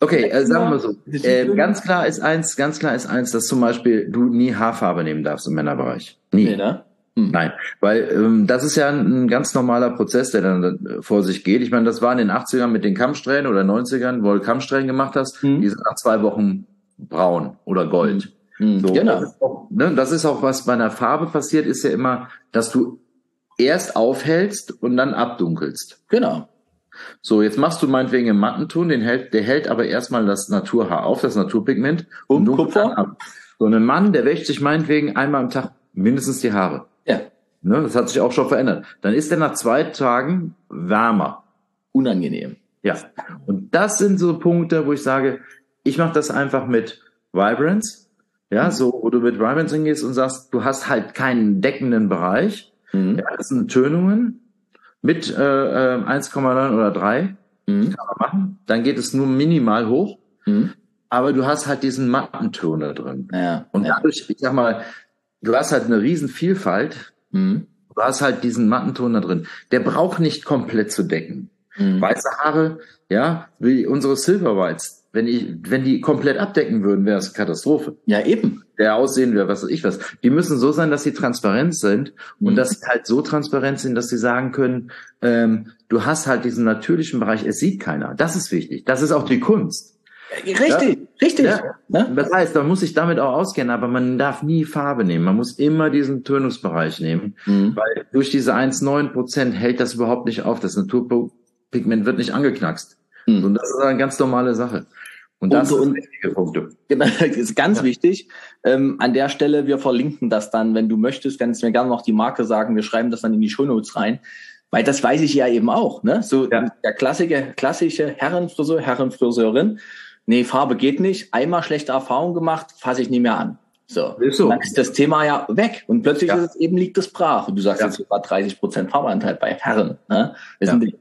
Okay, äh, sagen wir so. Äh, ganz klar ist eins, ganz klar ist eins, dass zum Beispiel du nie Haarfarbe nehmen darfst im Männerbereich. Nie. Nee, ne? Hm. Nein, weil ähm, das ist ja ein, ein ganz normaler Prozess, der dann äh, vor sich geht. Ich meine, das war in den achtzigern mit den Kammsträhnen oder neunzigern, wo du Kammsträhnen gemacht hast, hm. die sind nach zwei Wochen braun oder gold. Hm. So, genau. Das ist, auch, ne, das ist auch, was bei einer Farbe passiert, ist ja immer, dass du erst aufhellst und dann abdunkelst. Genau. So, jetzt machst du meinetwegen einen Mattenton, den hält, der hält aber erstmal das Naturhaar auf, das Naturpigment. Und Kupfer. Ab. So, ein Mann, der wäscht sich meinetwegen einmal am Tag mindestens die Haare. Ja. Ne, das hat sich auch schon verändert. Dann ist er nach zwei Tagen wärmer. Unangenehm. Ja. Und das sind so Punkte, wo ich sage, ich mache das einfach mit Vibrance. Ja, so, wo du mit Vibrance hingehst und sagst, du hast halt keinen deckenden Bereich. Mhm. Ja, das sind Tönungen mit äh, eins Komma neun oder drei. Mhm. Kann man machen. Dann geht es nur minimal hoch. Mhm. Aber du hast halt diesen Mattenton da drin. Ja. Und dadurch, ich sag mal, du hast halt eine riesen Vielfalt. Mhm. Du hast halt diesen Mattenton da drin. Der braucht nicht komplett zu decken. Mhm. Weiße Haare, ja, wie unsere Silver Whites. Wenn ich, wenn die komplett abdecken würden, wäre es eine Katastrophe. Ja, eben. Der aussehen wäre, was weiß ich was. Die müssen so sein, dass sie transparent sind mhm. und dass sie halt so transparent sind, dass sie sagen können, ähm, du hast halt diesen natürlichen Bereich, es sieht keiner. Das ist wichtig. Das ist auch die Kunst. Richtig, ja? richtig. Ja? Ne? Das heißt, man muss sich damit auch auskennen, aber man darf nie Farbe nehmen. Man muss immer diesen Tönungsbereich nehmen, mhm. weil durch diese eins Komma neun Prozent hält das überhaupt nicht auf. Das Naturpigment wird nicht angeknackst. Mhm. Und das ist eine ganz normale Sache. Und das und, sind wichtige Punkte. Genau, das ist ganz ja. wichtig. Ähm, an der Stelle, wir verlinken das dann, wenn du möchtest, kannst du mir gerne noch die Marke sagen. Wir schreiben das dann in die Shownotes rein. Weil das weiß ich ja eben auch. Ne? So ja. der klassische, klassische Herrenfriseur, Herrenfriseurin. Nee, Farbe geht nicht. Einmal schlechte Erfahrung gemacht, fasse ich nie mehr an. So. Ist so. Dann ist das Thema ja weg. Und plötzlich ja. ist es eben, liegt es brach. Und du sagst ja. jetzt sogar dreißig Prozent Farbeanteil bei Herren. Ne? Ja. Die,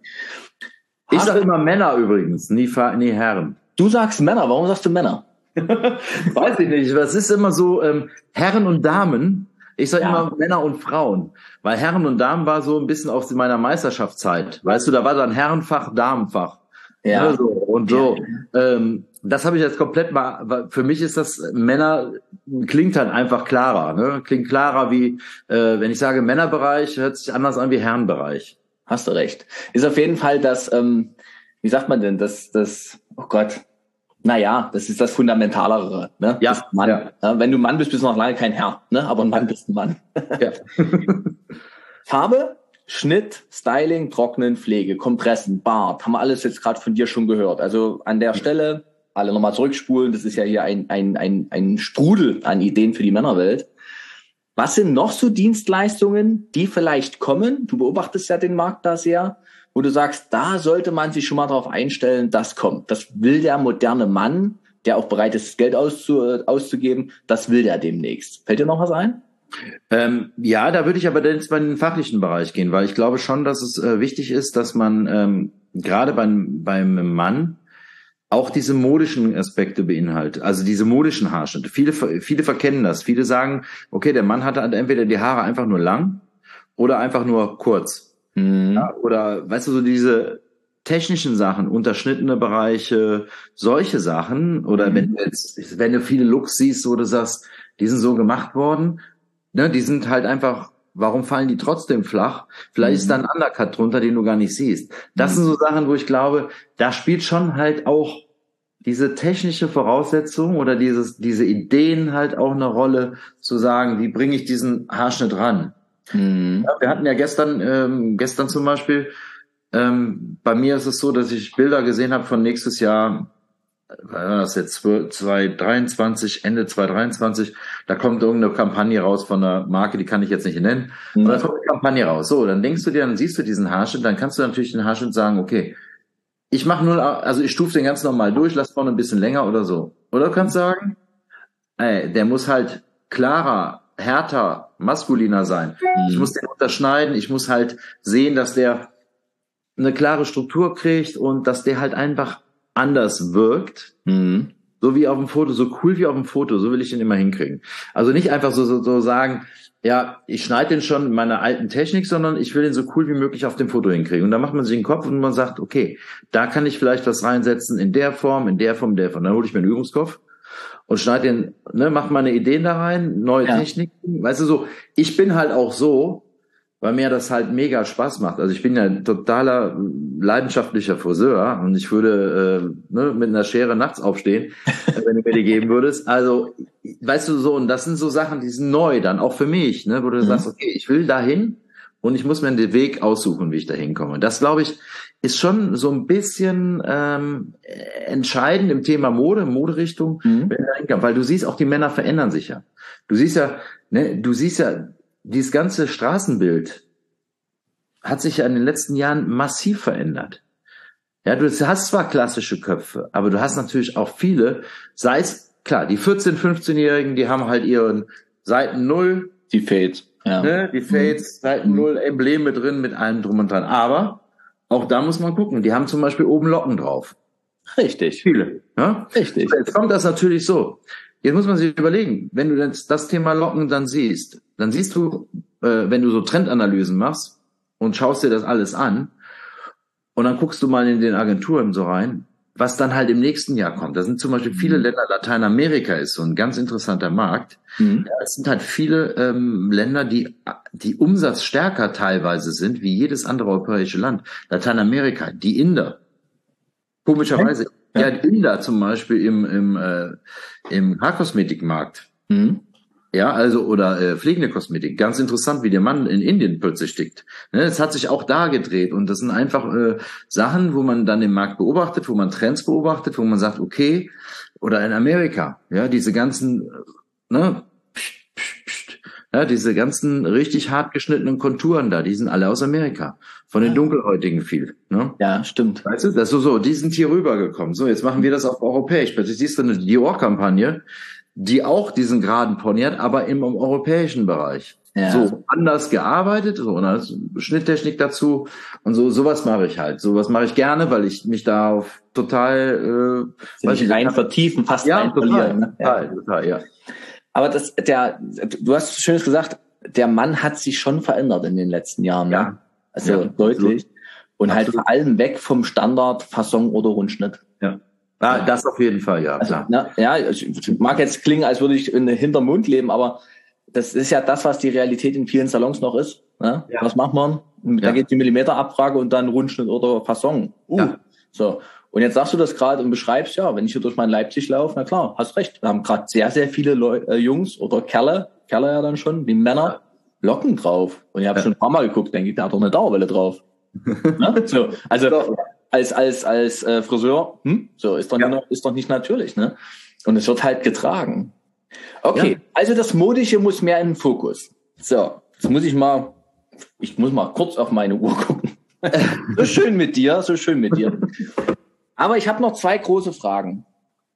ich sage immer Männer übrigens, nie, nie Herren. Du sagst Männer. Warum sagst du Männer? Weiß ich nicht. Es ist immer so, ähm, Herren und Damen. Ich sage ja. immer Männer und Frauen. Weil Herren und Damen war so ein bisschen aus meiner Meisterschaftszeit. Weißt du, da war dann Herrenfach, Damenfach. Ja. Ne, so. Und so. Ja. Ähm, das habe ich jetzt komplett mal, für mich ist das, Männer klingt halt einfach klarer, ne? Klingt klarer wie, äh, wenn ich sage Männerbereich, hört sich anders an wie Herrenbereich. Hast du recht. Ist auf jeden Fall das, ähm, wie sagt man denn, das, das, oh Gott, naja, das ist das Fundamentalere, ne? Ja. Das Mann. Ja. Ja, wenn du Mann bist, bist du noch lange kein Herr, ne? Aber ein Mann bist ein Mann. Ja. Farbe? Schnitt, Styling, Trocknen, Pflege, Kompressen, Bart, haben wir alles jetzt gerade von dir schon gehört. Also an der Stelle alle nochmal zurückspulen. Das ist ja hier ein, ein, ein, ein Strudel an Ideen für die Männerwelt. Was sind noch so Dienstleistungen, die vielleicht kommen? Du beobachtest ja den Markt da sehr, wo du sagst, da sollte man sich schon mal darauf einstellen, das kommt. Das will der moderne Mann, der auch bereit ist, Geld auszu, auszugeben, das will der demnächst. Fällt dir noch was ein? Ähm, ja, da würde ich aber jetzt bei den fachlichen Bereich gehen, weil ich glaube schon, dass es äh, wichtig ist, dass man ähm, gerade beim, beim Mann auch diese modischen Aspekte beinhaltet, also diese modischen Haarschnitte. Viele, viele verkennen das. Viele sagen, okay, der Mann hatte entweder die Haare einfach nur lang oder einfach nur kurz. Mhm. Ja, oder, weißt du, so diese technischen Sachen, unterschnittene Bereiche, solche Sachen. Oder mhm. wenn du jetzt, wenn du viele Looks siehst, wo du sagst, die sind so gemacht worden, ne, die sind halt einfach, warum fallen die trotzdem flach? Vielleicht mhm. ist da ein Undercut drunter, den du gar nicht siehst. Das mhm. sind so Sachen, wo ich glaube, da spielt schon halt auch diese technische Voraussetzung oder dieses, diese Ideen halt auch eine Rolle, zu sagen, wie bringe ich diesen Haarschnitt ran? Mhm. Ja, wir hatten ja gestern, ähm, gestern zum Beispiel, ähm, bei mir ist es so, dass ich Bilder gesehen habe von nächstes Jahr, war das jetzt zwanzig dreiundzwanzig, Ende zwanzig dreiundzwanzig, da kommt irgendeine Kampagne raus von einer Marke, die kann ich jetzt nicht nennen, mhm. aber da kommt eine Kampagne raus. So, dann denkst du dir, dann siehst du diesen Haarschnitt, dann kannst du natürlich den Haarschnitt sagen, okay, ich mache nur, also ich stufe den ganz normal durch, lass vorne ein bisschen länger oder so. Oder du kannst sagen, ey, der muss halt klarer, härter, maskuliner sein. Mhm. Ich muss den unterschneiden, ich muss halt sehen, dass der eine klare Struktur kriegt und dass der halt einfach anders wirkt. Mhm. so wie auf dem Foto, so cool wie auf dem Foto, so will ich den immer hinkriegen. Also nicht einfach so, so, so sagen, ja, ich schneide den schon in meiner alten Technik, sondern ich will den so cool wie möglich auf dem Foto hinkriegen. Und da macht man sich den Kopf und man sagt, okay, da kann ich vielleicht was reinsetzen in der Form, in der Form, in der Form. Dann hole ich mir einen Übungskopf und schneide den, ne, mach meine Ideen da rein, neue ja. Techniken. Weißt du so, ich bin halt auch so, weil mir das halt mega Spaß macht. Also ich bin ja ein totaler leidenschaftlicher Friseur und ich würde äh, ne, mit einer Schere nachts aufstehen, wenn du mir die geben würdest. Also, weißt du so, und das sind so Sachen, die sind neu dann, auch für mich, ne, wo du mhm. sagst, okay, ich will dahin und ich muss mir den Weg aussuchen, wie ich da hinkomme. Das, glaube ich, ist schon so ein bisschen ähm, entscheidend im Thema Mode, Moderichtung, mhm. wenn da hinkommst. Weil du siehst, auch die Männer verändern sich ja. Du siehst ja, ne, du siehst ja, dieses ganze Straßenbild hat sich ja in den letzten Jahren massiv verändert. Ja, du hast zwar klassische Köpfe, aber du hast natürlich auch viele, sei es, klar, die vierzehn-, fünfzehnjährigen, die haben halt ihren Seiten Null. Die Fades. Ja. Ne, die Fades, mhm. Seiten Null, Embleme drin mit allem drum und dran. Aber auch da muss man gucken, die haben zum Beispiel oben Locken drauf. Richtig. Viele. Ja? Richtig. Jetzt kommt das natürlich so. Jetzt muss man sich überlegen, wenn du das, das Thema Locken dann siehst, dann siehst du, äh, wenn du so Trendanalysen machst und schaust dir das alles an und dann guckst du mal in den Agenturen so rein, was dann halt im nächsten Jahr kommt. Da sind zum Beispiel viele mhm. Länder, Lateinamerika ist so ein ganz interessanter Markt. Mhm. Ja, es sind halt viele ähm, Länder, die die umsatzstärker teilweise sind, wie jedes andere europäische Land. Lateinamerika, die Inder. Komischerweise. Ja, die Inder zum Beispiel im im äh, im Haarkosmetikmarkt. Mhm. Ja, also oder äh, pflegende Kosmetik. Ganz interessant, wie der Mann in Indien plötzlich tickt. Ne, es hat sich auch da gedreht und das sind einfach äh, Sachen, wo man dann den Markt beobachtet, wo man Trends beobachtet, wo man sagt, okay, oder in Amerika, ja, diese ganzen, ne, pst, pst, pst, ja, diese ganzen richtig hart geschnittenen Konturen da, die sind alle aus Amerika. Von den Dunkelhäutigen viel. Ne? Ja, stimmt. Weißt du, das ist so, so, die sind hier rübergekommen. So, jetzt machen wir das auf europäisch. Plötzlich siehst du eine Dior-Kampagne, die auch diesen geraden Pony hat, aber im, im europäischen Bereich. Ja. So, anders gearbeitet, so, und dann ist Schnitttechnik dazu. Und so, sowas mache ich halt. Sowas mache ich gerne, weil ich mich da auf total, äh, weiß ich, rein vertiefen, fast ja, rein total, verlieren. Ne? Total, ja. total, ja. Aber das, der, du hast schönes gesagt, der Mann hat sich schon verändert in den letzten Jahren. Ja. Ne? Also ja, deutlich. Absolut. Und halt Absolut. vor allem weg vom Standard Fasson oder Rundschnitt. Ja. Ah, das auf jeden Fall, ja, also, klar. Na, ja, es mag jetzt klingen, als würde ich in hinterm Mund leben, aber das ist ja das, was die Realität in vielen Salons noch ist. Ne? Ja. Was macht man? Da ja. geht die Millimeterabfrage und dann Rundschnitt oder Fasson. Uh. Ja. So. Und jetzt sagst du das gerade und beschreibst, ja, wenn ich hier durch mein Leipzig laufe, na klar, hast recht. Wir haben gerade sehr, sehr viele Leu- äh, Jungs oder Kerle, Kerle ja dann schon, wie Männer, ja. Locken drauf. Und ich habe ja. schon ein paar Mal geguckt, denke ich, der hat doch eine Dauerwelle drauf. ne? So, also so. als als als äh, Friseur, hm? so ist doch, ja. nicht, ist doch nicht natürlich, ne? Und es wird halt getragen. Okay, ja. Also das Modische muss mehr in den Fokus. So, jetzt muss ich mal, ich muss mal kurz auf meine Uhr gucken. So schön mit dir, so schön mit dir. Aber ich habe noch zwei große Fragen.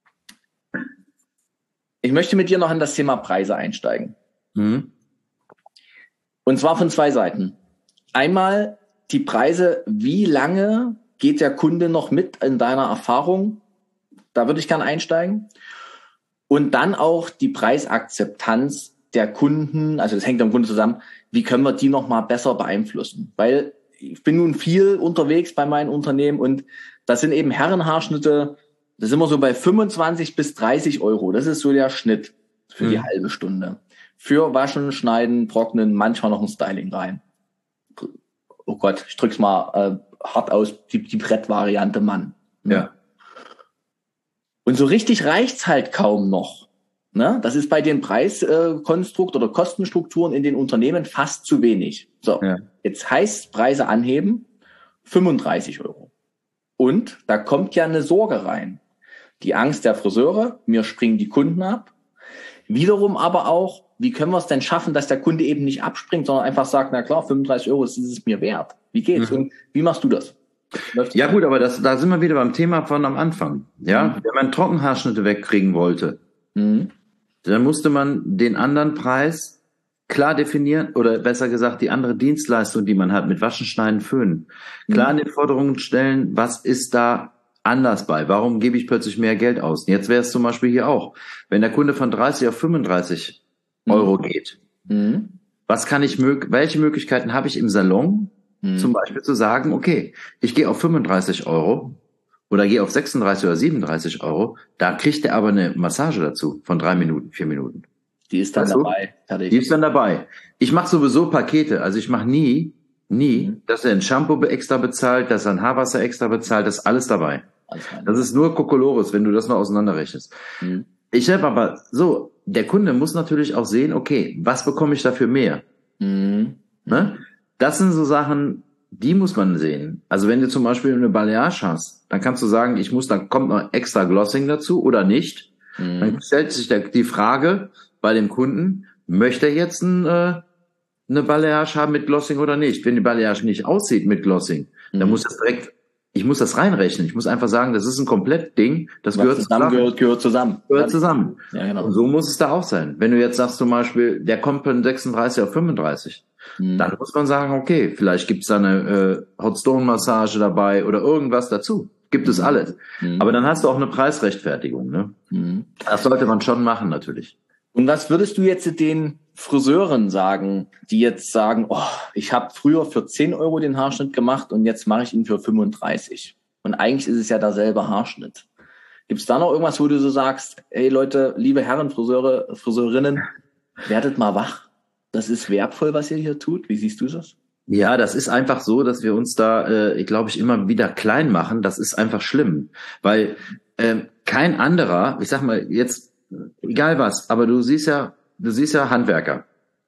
Ich möchte mit dir noch an das Thema Preise einsteigen. Mhm. Und zwar von zwei Seiten. Einmal die Preise, wie lange geht der Kunde noch mit in deiner Erfahrung? Da würde ich gerne einsteigen. Und dann auch die Preisakzeptanz der Kunden, also das hängt im Grunde zusammen, wie können wir die noch mal besser beeinflussen? Weil ich bin nun viel unterwegs bei meinen Unternehmen und das sind eben Herrenhaarschnitte, das sind wir so bei fünfundzwanzig bis dreißig Euro. Das ist so der Schnitt für mhm. die halbe Stunde. Für Waschen, Schneiden, Trocknen, manchmal noch ein Styling rein. Oh Gott, ich drück's mal äh, hart aus, die, die Brettvariante Mann. Ne? Ja. Und so richtig reicht's halt kaum noch. Ne? Das ist bei den Preiskonstrukt äh, oder Kostenstrukturen in den Unternehmen fast zu wenig. So, ja. Jetzt heißt Preise anheben, fünfunddreißig Euro. Und da kommt ja eine Sorge rein. Die Angst der Friseure, mir springen die Kunden ab. Wiederum aber auch, wie können wir es denn schaffen, dass der Kunde eben nicht abspringt, sondern einfach sagt, na klar, fünfunddreißig Euro ist es mir wert. Wie geht's? Mhm. Und wie machst du das? Läuft ja das gut, aber das, da sind wir wieder beim Thema von am Anfang. Ja, mhm. Wenn man Trockenhaarschnitte wegkriegen wollte, mhm. dann musste man den anderen Preis klar definieren oder besser gesagt die andere Dienstleistung, die man hat mit Waschen, Schneiden, Föhnen. Klar mhm. in den Forderungen stellen, was ist da anders bei? Warum gebe ich plötzlich mehr Geld aus? Jetzt wäre es zum Beispiel hier auch. Wenn der Kunde von dreißig auf fünfunddreißig mhm. Euro geht, mhm. was kann ich, welche Möglichkeiten habe ich im Salon, mhm. zum Beispiel zu sagen, okay, ich gehe auf fünfunddreißig Euro oder gehe auf sechsunddreißig oder siebenunddreißig Euro, da kriegt er aber eine Massage dazu von drei Minuten, vier Minuten. Die ist dann weißt dabei. Fertig. Die ist dann dabei. Ich mache sowieso Pakete, also ich mache nie, nie, mhm. dass er ein Shampoo extra bezahlt, dass er ein Haarwasser extra bezahlt, das ist alles dabei. Alles das ist nur Kokolores, wenn du das mal auseinanderrechnest. Mhm. Ich habe aber so, der Kunde muss natürlich auch sehen, okay, was bekomme ich dafür mehr? Mhm. Ne? Das sind so Sachen, die muss man sehen. Also wenn du zum Beispiel eine Balayage hast, dann kannst du sagen, ich muss, dann kommt noch extra Glossing dazu oder nicht. Mhm. Dann stellt sich der, die Frage bei dem Kunden, möchte er jetzt ein, äh, eine Balayage haben mit Glossing oder nicht? Wenn die Balayage nicht aussieht mit Glossing, mhm. dann muss das direkt, ich muss das reinrechnen. Ich muss einfach sagen, das ist ein Komplettding, das Was gehört zusammen. zusammen. Gehört, gehört zusammen. Gehört zusammen. Ja, genau. Und so muss es da auch sein. Wenn du jetzt sagst zum Beispiel, der kommt von sechsunddreißig auf fünfunddreißig, mhm. dann muss man sagen, okay, vielleicht gibt's da eine äh, Hot Stone Massage dabei oder irgendwas dazu. Gibt es alles. Mhm. Aber dann hast du auch eine Preisrechtfertigung. Ne? Mhm. Das sollte man schon machen natürlich. Und was würdest du jetzt den Friseuren sagen, die jetzt sagen, oh, ich habe früher für zehn Euro den Haarschnitt gemacht und jetzt mache ich ihn für fünfunddreißig. Und eigentlich ist es ja derselbe Haarschnitt. Gibt es da noch irgendwas, wo du so sagst, hey Leute, liebe Herren Friseure, Friseurinnen, werdet mal wach. Das ist wertvoll, was ihr hier tut. Wie siehst du das? Ja, das ist einfach so, dass wir uns da, äh, glaube ich, immer wieder klein machen. Das ist einfach schlimm, weil äh, kein anderer, ich sag mal jetzt, egal was, aber du siehst ja, du siehst ja Handwerker.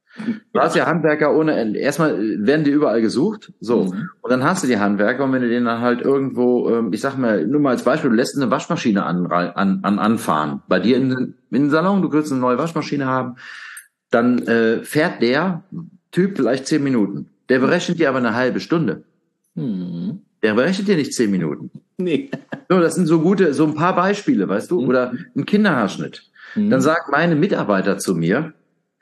Du hast ja Handwerker ohne, erstmal werden die überall gesucht, so. Mhm. Und dann hast du die Handwerker und wenn du den dann halt irgendwo, ich sag mal, nur mal als Beispiel, du lässt eine Waschmaschine an, an, an anfahren. Bei dir in, in den Salon, du willst eine neue Waschmaschine haben, dann äh, fährt der Typ vielleicht zehn Minuten. Der berechnet dir aber eine halbe Stunde. Mhm. Der berechnet dir nicht zehn Minuten. Nee. So, das sind so gute, so ein paar Beispiele, weißt du? Mhm. Oder ein Kinderhaarschnitt. Mhm. Dann sagt meine Mitarbeiter zu mir,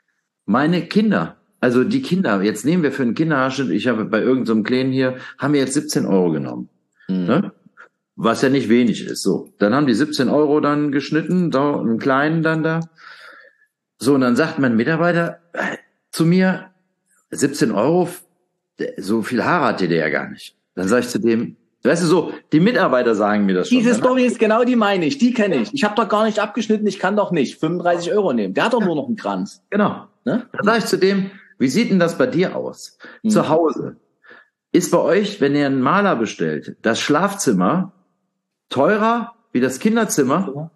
meine Kinder, also die Kinder, jetzt nehmen wir für einen Kinderhaarschnitt, ich habe bei irgendeinem so Kleinen hier, haben wir jetzt siebzehn Euro genommen. Mhm. Ne? Was ja nicht wenig ist. So, dann haben die siebzehn Euro dann geschnitten, so einen kleinen dann da. So, und dann sagt mein Mitarbeiter äh, zu mir, siebzehn Euro, so viel Haare hatte der ja gar nicht. Dann sage ich zu dem, weißt du so, die Mitarbeiter sagen mir das schon. Diese Story ist genau die meine ich, die kenne ich. Ich habe doch gar nicht abgeschnitten, ich kann doch nicht fünfunddreißig Euro nehmen. Der hat doch nur noch einen Kranz. Genau. Ne? Dann sage ich zu dem, wie sieht denn das bei dir aus? Hm. Zu Hause. Ist bei euch, wenn ihr einen Maler bestellt, das Schlafzimmer teurer wie das Kinderzimmer?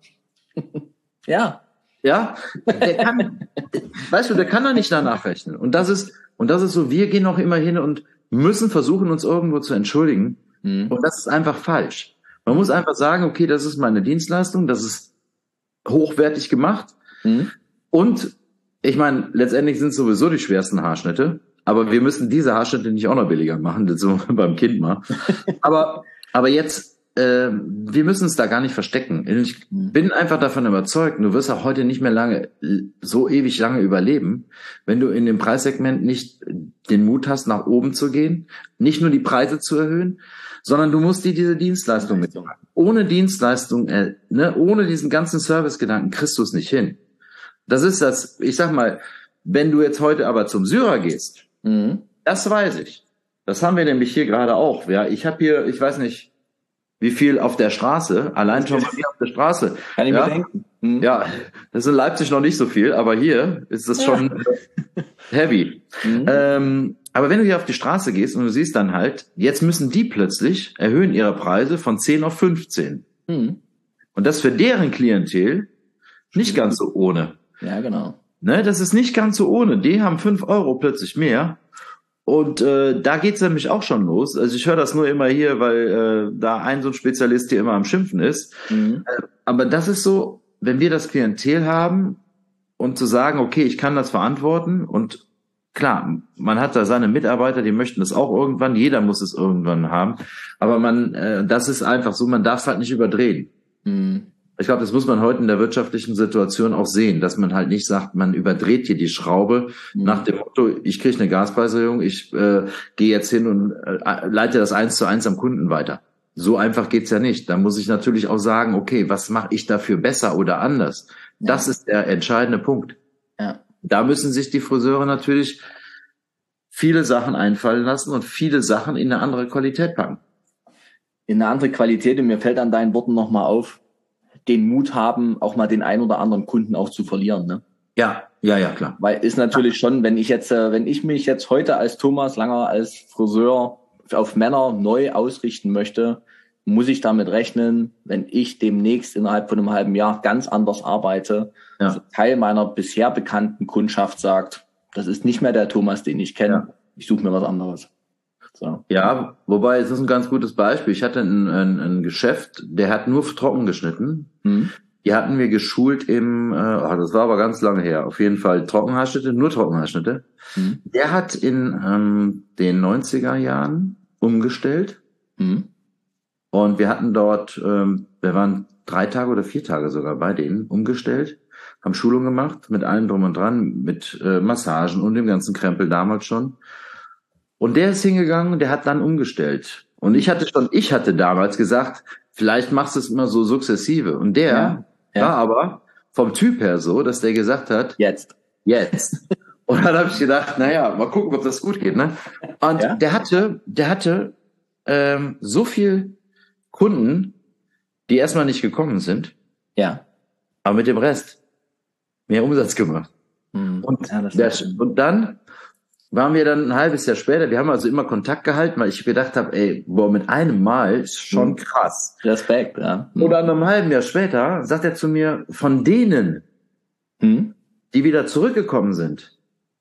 Ja. Ja? Der kann, weißt du, der kann da nicht danach rechnen. Und das ist, und das ist so, wir gehen auch immer hin und müssen versuchen, uns irgendwo zu entschuldigen. Mhm. Und das ist einfach falsch. Man muss einfach sagen, okay, das ist meine Dienstleistung, das ist hochwertig gemacht. Mhm. Und ich meine, letztendlich sind es sowieso die schwersten Haarschnitte, aber wir müssen diese Haarschnitte nicht auch noch billiger machen, das so beim Kind mal. aber, aber jetzt, äh, wir müssen es da gar nicht verstecken. Ich bin einfach davon überzeugt, du wirst auch heute nicht mehr lange, so ewig lange überleben, wenn du in dem Preissegment nicht den Mut hast, nach oben zu gehen, nicht nur die Preise zu erhöhen, sondern du musst dir diese Dienstleistung mitmachen. Ohne Dienstleistung, äh, ne, ohne diesen ganzen Servicegedanken kriegst du es nicht hin. Das ist das, ich sag mal, wenn du jetzt heute aber zum Syrer gehst, mhm. das weiß ich. Das haben wir nämlich hier gerade auch. Ja, ich habe hier, ich weiß nicht, wie viel auf der Straße, allein schon mal hier auf der Straße. Kann ich ja? mir denken. Mhm. Ja, das ist in Leipzig noch nicht so viel, aber hier ist das schon ja. heavy. Mhm. Ähm, aber wenn du hier auf die Straße gehst und du siehst dann halt, jetzt müssen die plötzlich erhöhen ihre Preise von zehn auf fünfzehn. Mhm. Und das für deren Klientel nicht ganz so ohne. Ja, genau. Ne, das ist nicht ganz so ohne. Die haben fünf Euro plötzlich mehr. Und äh, da geht's nämlich auch schon los. Also ich höre das nur immer hier, weil äh, da ein so ein Spezialist hier immer am Schimpfen ist. Mhm. Äh, aber das ist so, wenn wir das Klientel haben und zu sagen, okay, ich kann das verantworten und klar, man hat da seine Mitarbeiter, die möchten das auch irgendwann, jeder muss es irgendwann haben. Aber man, äh, das ist einfach so, man darf es halt nicht überdrehen. Mhm. Ich glaube, das muss man heute in der wirtschaftlichen Situation auch sehen, dass man halt nicht sagt, man überdreht hier die Schraube mhm. nach dem Motto, ich kriege eine Gaspreiserhöhung, ich äh, gehe jetzt hin und äh, leite das eins zu eins am Kunden weiter. so einfach geht's ja nicht. Da muss ich natürlich auch sagen, okay, was mache ich dafür besser oder anders? Ja. Das ist der entscheidende Punkt. Ja. Da müssen sich die Friseure natürlich viele Sachen einfallen lassen und viele Sachen in eine andere Qualität packen. In eine andere Qualität, und mir fällt an deinen Worten nochmal auf, den Mut haben, auch mal den einen oder anderen Kunden auch zu verlieren, ne? Ja, ja, ja, klar. Weil ist natürlich schon, wenn ich jetzt, wenn ich mich jetzt heute als Thomas Langer, als Friseur auf Männer neu ausrichten möchte, muss ich damit rechnen, wenn ich demnächst innerhalb von einem halben Jahr ganz anders arbeite, ja. Also Teil meiner bisher bekannten Kundschaft sagt, das ist nicht mehr der Thomas, den ich kenne, ja. Ich suche mir was anderes. So. Ja, wobei, es ist ein ganz gutes Beispiel. Ich hatte ein, ein, ein Geschäft, der hat nur trocken geschnitten. Mhm. Die hatten wir geschult im, äh, oh, das war aber ganz lange her, auf jeden Fall Trockenhaarschnitte, nur Trockenhaarschnitte. Mhm. Der hat in ähm, den neunziger Jahren umgestellt. Mhm. Und wir hatten dort, ähm, wir waren drei Tage oder vier Tage sogar bei denen umgestellt, haben Schulung gemacht mit allem drum und dran, mit äh, Massagen und dem ganzen Krempel damals schon. Und der ist hingegangen, der hat dann umgestellt. Und ich hatte schon, ich hatte damals gesagt, vielleicht machst du es immer so sukzessive. Und der ja, ja. war aber vom Typ her so, dass der gesagt hat, jetzt, jetzt. Und dann habe ich gedacht, naja, mal gucken, ob das gut geht, ne? Und ja? der hatte, der hatte ähm, so viel Kunden, die erstmal nicht gekommen sind. Ja. Aber mit dem Rest mehr Umsatz gemacht. Mhm. Und, ja, das der, und dann waren wir dann ein halbes Jahr später, wir haben also immer Kontakt gehalten, weil ich gedacht habe, ey, boah, mit einem Mal ist schon mhm. krass. Respekt, ja. Mhm. Oder einem halben Jahr später sagt er zu mir, von denen, mhm. die wieder zurückgekommen sind,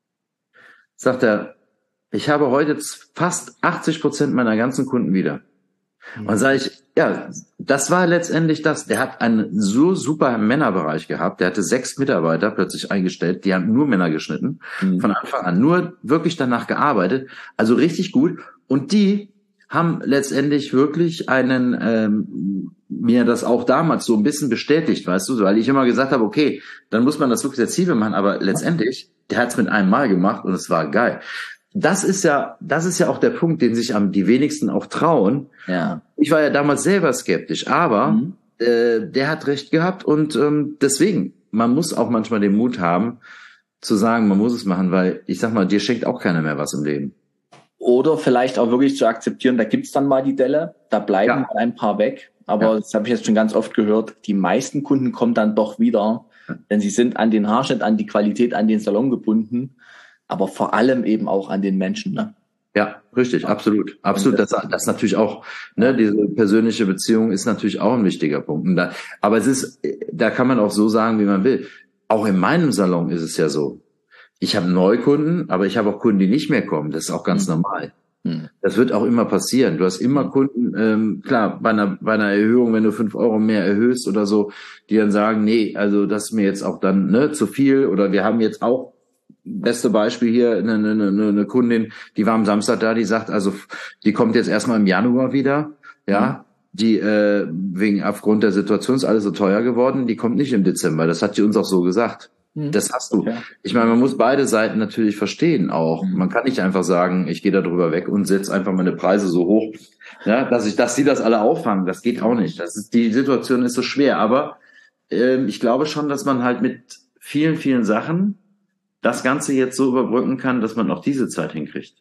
sagt er, ich habe heute fast achtzig Prozent meiner ganzen Kunden wieder. Und dann sage ich, ja, das war letztendlich das. Der hat einen so super Männerbereich gehabt. Der hatte sechs Mitarbeiter plötzlich eingestellt. Die haben nur Männer geschnitten. Mhm. Von Anfang an. Nur wirklich danach gearbeitet. Also richtig gut. Und die haben letztendlich wirklich einen, ähm, mir das auch damals so ein bisschen bestätigt, weißt du, weil ich immer gesagt habe, okay, dann muss man das wirklich sukzessive machen. Aber letztendlich, der hat es mit einem Mal gemacht und es war geil. Das ist ja, das ist ja auch der Punkt, den sich am die wenigsten auch trauen. Ja. Ich war ja damals selber skeptisch, aber mhm. äh, der hat recht gehabt und ähm, deswegen, man muss auch manchmal den Mut haben, zu sagen, man muss es machen, weil ich sag mal, dir schenkt auch keiner mehr was im Leben. Oder vielleicht auch wirklich zu akzeptieren, da gibt's dann mal die Delle, da bleiben ja. ein paar weg. Aber ja. das habe ich jetzt schon ganz oft gehört, die meisten Kunden kommen dann doch wieder, ja. denn sie sind an den Haarschnitt, an die Qualität, an den Salon gebunden. Aber vor allem eben auch an den Menschen, ne? Ja, richtig, absolut, absolut. Das, das natürlich auch, ne, diese persönliche Beziehung ist natürlich auch ein wichtiger Punkt. Und da, aber es ist, da kann man auch so sagen, wie man will. Auch in meinem Salon ist es ja so. Ich habe Neukunden, aber ich habe auch Kunden, die nicht mehr kommen. Das ist auch ganz mhm. normal. Mhm. Das wird auch immer passieren. Du hast immer Kunden, ähm, klar, bei einer, bei einer Erhöhung, wenn du fünf Euro mehr erhöhst oder so, die dann sagen, nee, also das ist mir jetzt auch dann ne zu viel. Oder wir haben jetzt auch beste Beispiel hier, eine, eine, eine Kundin, die war am Samstag da, die sagt, also die kommt jetzt erstmal im Januar wieder, ja, mhm. die äh, wegen aufgrund der Situation ist alles so teuer geworden, die kommt nicht im Dezember, das hat die uns auch so gesagt. Mhm. Das hast du. Okay. Ich meine, man muss beide Seiten natürlich verstehen auch. Mhm. Man kann nicht einfach sagen, ich gehe da drüber weg und setze einfach meine Preise so hoch, ja, dass ich, dass sie das alle auffangen. Das geht auch nicht. Das ist, die Situation ist so schwer, aber äh, ich glaube schon, dass man halt mit vielen, vielen Sachen das Ganze jetzt so überbrücken kann, dass man auch diese Zeit hinkriegt.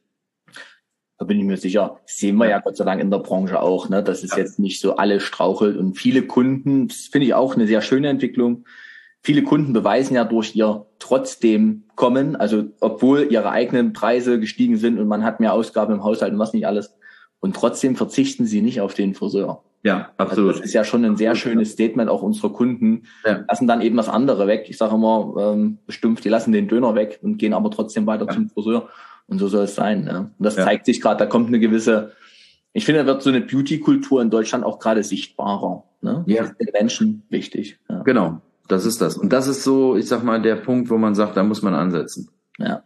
Da bin ich mir sicher. Das sehen wir ja. ja Gott sei Dank in der Branche auch, ne, dass es ja. jetzt nicht so alle strauchelt und viele Kunden, das finde ich auch eine sehr schöne Entwicklung. Viele Kunden beweisen ja durch ihr trotzdem Kommen, also obwohl ihre eigenen Preise gestiegen sind und man hat mehr Ausgaben im Haushalt und was nicht alles. Und trotzdem verzichten sie nicht auf den Friseur. Ja, absolut. Also das ist ja schon ein sehr schönes Statement auch unserer Kunden. Ja. Lassen dann eben das andere weg. Ich sage immer, ähm, bestimmt, die lassen den Döner weg und gehen aber trotzdem weiter ja. zum Friseur. Und so soll es sein. Ne? Und das ja. zeigt sich gerade, da kommt eine gewisse, ich finde, da wird so eine Beauty-Kultur in Deutschland auch gerade sichtbarer. Ne? Ja. Das ist den Menschen wichtig. Ja. Genau, das ist das. Und das ist so, ich sag mal, der Punkt, wo man sagt, da muss man ansetzen. Ja.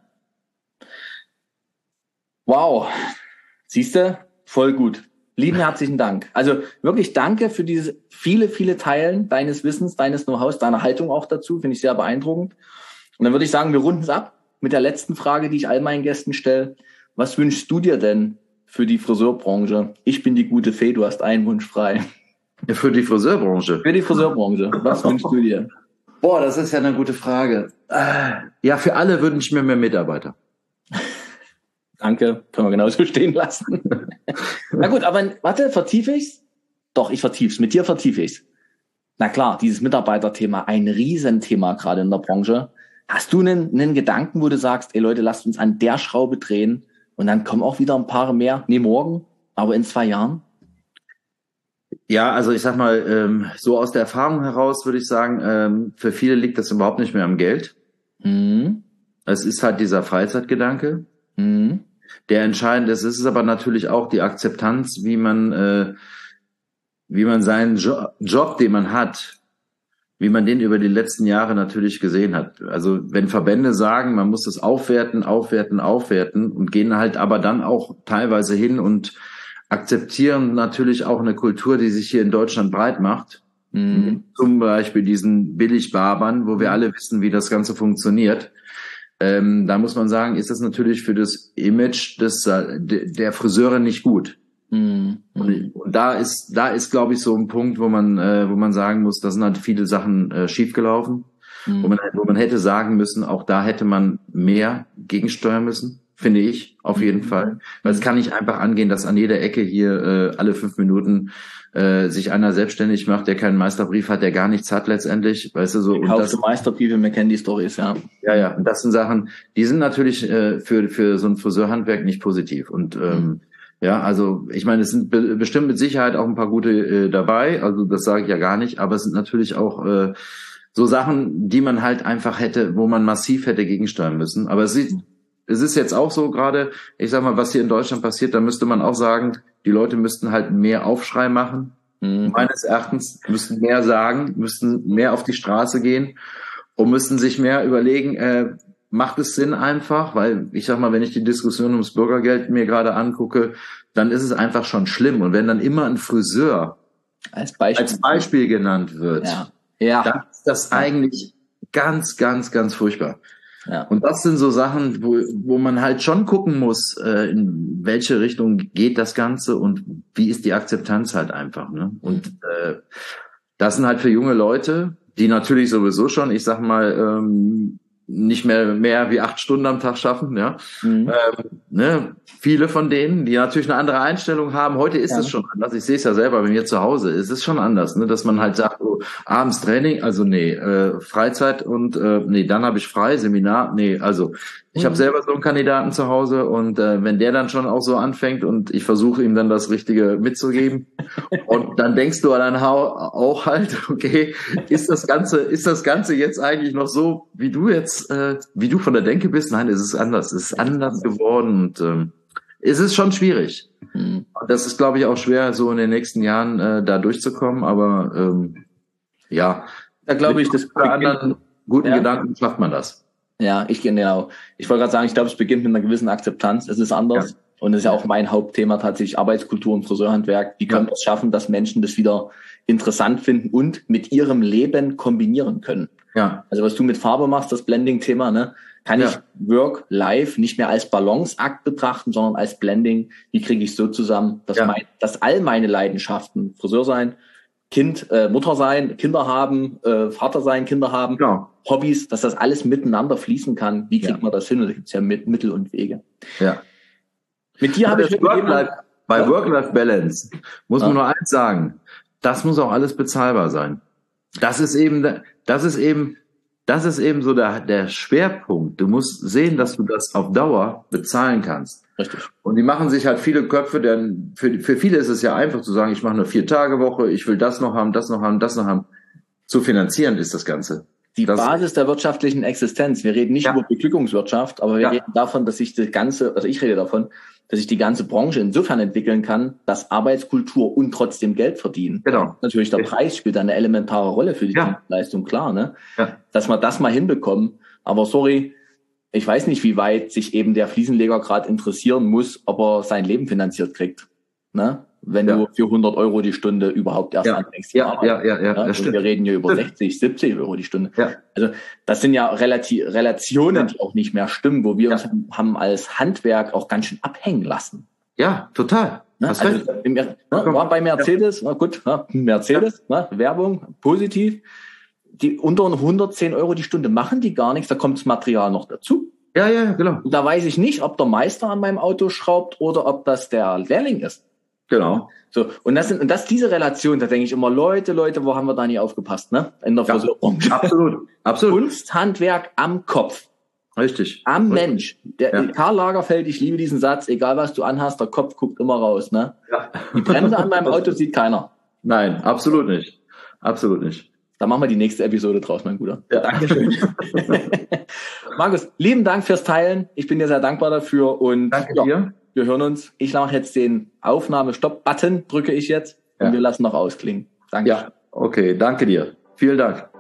Wow. Siehst du? Voll gut. Lieben herzlichen Dank. Also wirklich danke für diese viele, viele Teilen deines Wissens, deines Know-hows, deiner Haltung auch dazu. Finde ich sehr beeindruckend. Und dann würde ich sagen, wir runden es ab mit der letzten Frage, die ich all meinen Gästen stelle. Was wünschst du dir denn für die Friseurbranche. Ich bin die gute Fee, du hast einen Wunsch frei. Für die Friseurbranche? Für die Friseurbranche. Was wünschst du dir? Boah, das ist ja eine gute Frage. Ja, für alle wünsche ich mir mehr Mitarbeiter. Danke, können wir genauso stehen lassen. Na gut, aber warte, vertiefe ich's? Doch, ich vertief's. Mit dir vertiefe ich's. Na klar, dieses Mitarbeiterthema, ein Riesenthema gerade in der Branche. Hast du einen, einen Gedanken, wo du sagst, ey Leute, lasst uns an der Schraube drehen und dann kommen auch wieder ein paar mehr, nie morgen, aber in zwei Jahren? Ja, also ich sag mal, ähm, so aus der Erfahrung heraus würde ich sagen, ähm, für viele liegt das überhaupt nicht mehr am Geld. Mhm. Es ist halt dieser Freizeitgedanke, Mhm. der entscheidend ist. Es ist aber natürlich auch die Akzeptanz, wie man, äh, wie man seinen jo- Job, den man hat, wie man den über die letzten Jahre natürlich gesehen hat. Also wenn Verbände sagen, man muss das aufwerten, aufwerten, aufwerten und gehen halt aber dann auch teilweise hin und akzeptieren natürlich auch eine Kultur, die sich hier in Deutschland breit macht. Mhm. Zum Beispiel diesen Billigbarbern, wo wir alle wissen, wie das Ganze funktioniert. Ähm, da muss man sagen, ist das natürlich für das Image des, äh, der Friseure nicht gut. Mhm. Und, und da ist, da ist, glaube ich, so ein Punkt, wo man, äh, wo man sagen muss, da sind halt viele Sachen äh, schiefgelaufen, Mhm. wo man, wo man hätte sagen müssen, auch da hätte man mehr gegensteuern müssen, finde ich, auf jeden Mhm. Fall. Weil es kann nicht einfach angehen, dass an jeder Ecke hier äh, alle fünf Minuten äh, sich einer selbstständig macht, der keinen Meisterbrief hat, der gar nichts hat letztendlich, weißt du so. Und Kaufst du Meisterbriefe, wir kennen die Storys, ja. ja, ja, und das sind Sachen, die sind natürlich äh, für für so ein Friseurhandwerk nicht positiv. Und ähm, Mhm. ja, also ich meine, es sind be- bestimmt mit Sicherheit auch ein paar gute äh, dabei, also das sage ich ja gar nicht, aber es sind natürlich auch äh, so Sachen, die man halt einfach hätte, wo man massiv hätte gegensteuern müssen. Aber es sieht, es ist jetzt auch so gerade, ich sag mal, was hier in Deutschland passiert, da müsste man auch sagen, die Leute müssten halt mehr Aufschrei machen. Mhm. Meines Erachtens müssten mehr sagen, müssten mehr auf die Straße gehen und müssten sich mehr überlegen, äh, macht es Sinn einfach, weil ich sag mal, wenn ich die Diskussion ums Bürgergeld mir gerade angucke, dann ist es einfach schon schlimm. Und wenn dann immer ein Friseur Als Beispiel. als Beispiel genannt wird, Ja. Ja. dann ist das Ja. eigentlich ganz, ganz, ganz furchtbar. Ja. Und das sind so Sachen, wo, wo man halt schon gucken muss, äh, in welche Richtung geht das Ganze und wie ist die Akzeptanz halt einfach. Ne? Und äh, das sind halt für junge Leute, die natürlich sowieso schon, ich sag mal, ähm, nicht mehr mehr wie acht Stunden am Tag schaffen, ja. Mhm. Ähm, ne? Viele von denen, die natürlich eine andere Einstellung haben. Heute ist Ja. es schon anders. Ich sehe es ja selber bei mir zu Hause. Es ist schon anders, ne? Dass man halt sagt, oh, abends Training, also nee, äh, Freizeit und äh, nee, dann habe ich frei, Seminar, nee, also ich Mhm. habe selber so einen Kandidaten zu Hause und äh, wenn der dann schon auch so anfängt und ich versuche ihm dann das Richtige mitzugeben und dann denkst du dann auch halt, okay, ist das Ganze, ist das Ganze jetzt eigentlich noch so, wie du jetzt, äh, wie du von der Denke bist? Nein, es ist anders, es ist anders geworden und ähm, es ist schon schwierig. Mhm. Und das ist, glaube ich, auch schwer, so in den nächsten Jahren äh, da durchzukommen, aber ähm, ja, Da glaube ich, das bei anderen guten Ja. Gedanken schafft man das. Ja, ich genau. Ich wollte gerade sagen, ich glaube, es beginnt mit einer gewissen Akzeptanz. Es ist anders. Ja. Und es ist ja auch mein Hauptthema tatsächlich Arbeitskultur und Friseurhandwerk. Wie können Ja. wir es schaffen, dass Menschen das wieder interessant finden und mit ihrem Leben kombinieren können? Ja, Also was du mit Farbe machst, das Blending-Thema, ne? Kann Ja. ich Work, Life nicht mehr als Balanceakt betrachten, sondern als Blending. Wie kriege ich es so zusammen, dass, Ja. mein, dass all meine Leidenschaften, Friseur sein, Kind, äh, Mutter sein, Kinder haben, äh, Vater sein, Kinder haben, genau. Hobbys, dass das alles miteinander fließen kann. Wie kriegt Ja. man das hin? Und da gibt es ja mit, Mittel und Wege. Ja. Mit dir habe ich Das heute mit Work-Life- jemandem- Bei Ja. Work-Life-Balance muss Ja. man nur eins sagen. Das muss auch alles bezahlbar sein. Das ist eben, das ist eben, das ist eben so der, der Schwerpunkt. Du musst sehen, dass du das auf Dauer bezahlen kannst. Richtig. Und die machen sich halt viele Köpfe, denn für, für viele ist es ja einfach zu sagen, ich mache eine Vier-Tage-Woche, ich will das noch haben, das noch haben, das noch haben. Zu finanzieren ist das Ganze. Die Das- Basis der wirtschaftlichen Existenz. Wir reden nicht Ja. über Beglückungswirtschaft, aber wir Ja. reden davon, dass sich das ganze, also ich rede davon, dass sich die ganze Branche insofern entwickeln kann, dass Arbeitskultur und trotzdem Geld verdienen. Genau. Natürlich der Richtig. Preis spielt eine elementare Rolle für die Ja. Dienstleistung, klar, ne? Ja. Dass wir das mal hinbekommen. Aber sorry, ich weiß nicht, wie weit sich eben der Fliesenleger gerade interessieren muss, ob er sein Leben finanziert kriegt. Ne? Wenn Ja. du für hundert Euro die Stunde überhaupt erst Ja. anfängst. zu Ja, arbeiten. ja, ja, ja, Ja, das und stimmt. wir reden hier über Stimmt. sechzig, siebzig Euro die Stunde. Ja. Also das sind ja Relati- Relationen, Ja. die auch nicht mehr stimmen, wo wir Ja. uns haben als Handwerk auch ganz schön abhängen lassen. Ja, total. Ne? Hast Also, recht. im, ne, war bei Mercedes, na gut, ne, Mercedes, ne, Werbung, positiv. Die unter hundertzehn Euro die Stunde machen die gar nichts, da kommt das Material noch dazu. Ja, ja, genau. Und da weiß ich nicht, ob der Meister an meinem Auto schraubt oder ob das der Lehrling ist. Genau. So, und das sind, und das diese Relation, da denke ich immer, Leute, Leute, wo haben wir da nie aufgepasst, ne? In der Ja, Friseurbranche. absolut, absolut. Kunsthandwerk am Kopf. Richtig. Am Richtig. Mensch. Der Ja. Karl Lagerfeld, ich liebe diesen Satz, egal was du anhast, der Kopf guckt immer raus, ne? Ja. Die Bremse an meinem Auto sieht keiner. Nein, absolut nicht. Absolut nicht. Da machen wir die nächste Episode draus, mein Bruder. Ja. Dankeschön. Markus, lieben Dank fürs Teilen. Ich bin dir sehr dankbar dafür und Danke ja, dir. wir hören uns. Ich mache jetzt den Aufnahme-Stopp-Button, drücke ich jetzt und Ja. wir lassen noch ausklingen. Danke. Ja, okay, danke dir. Vielen Dank.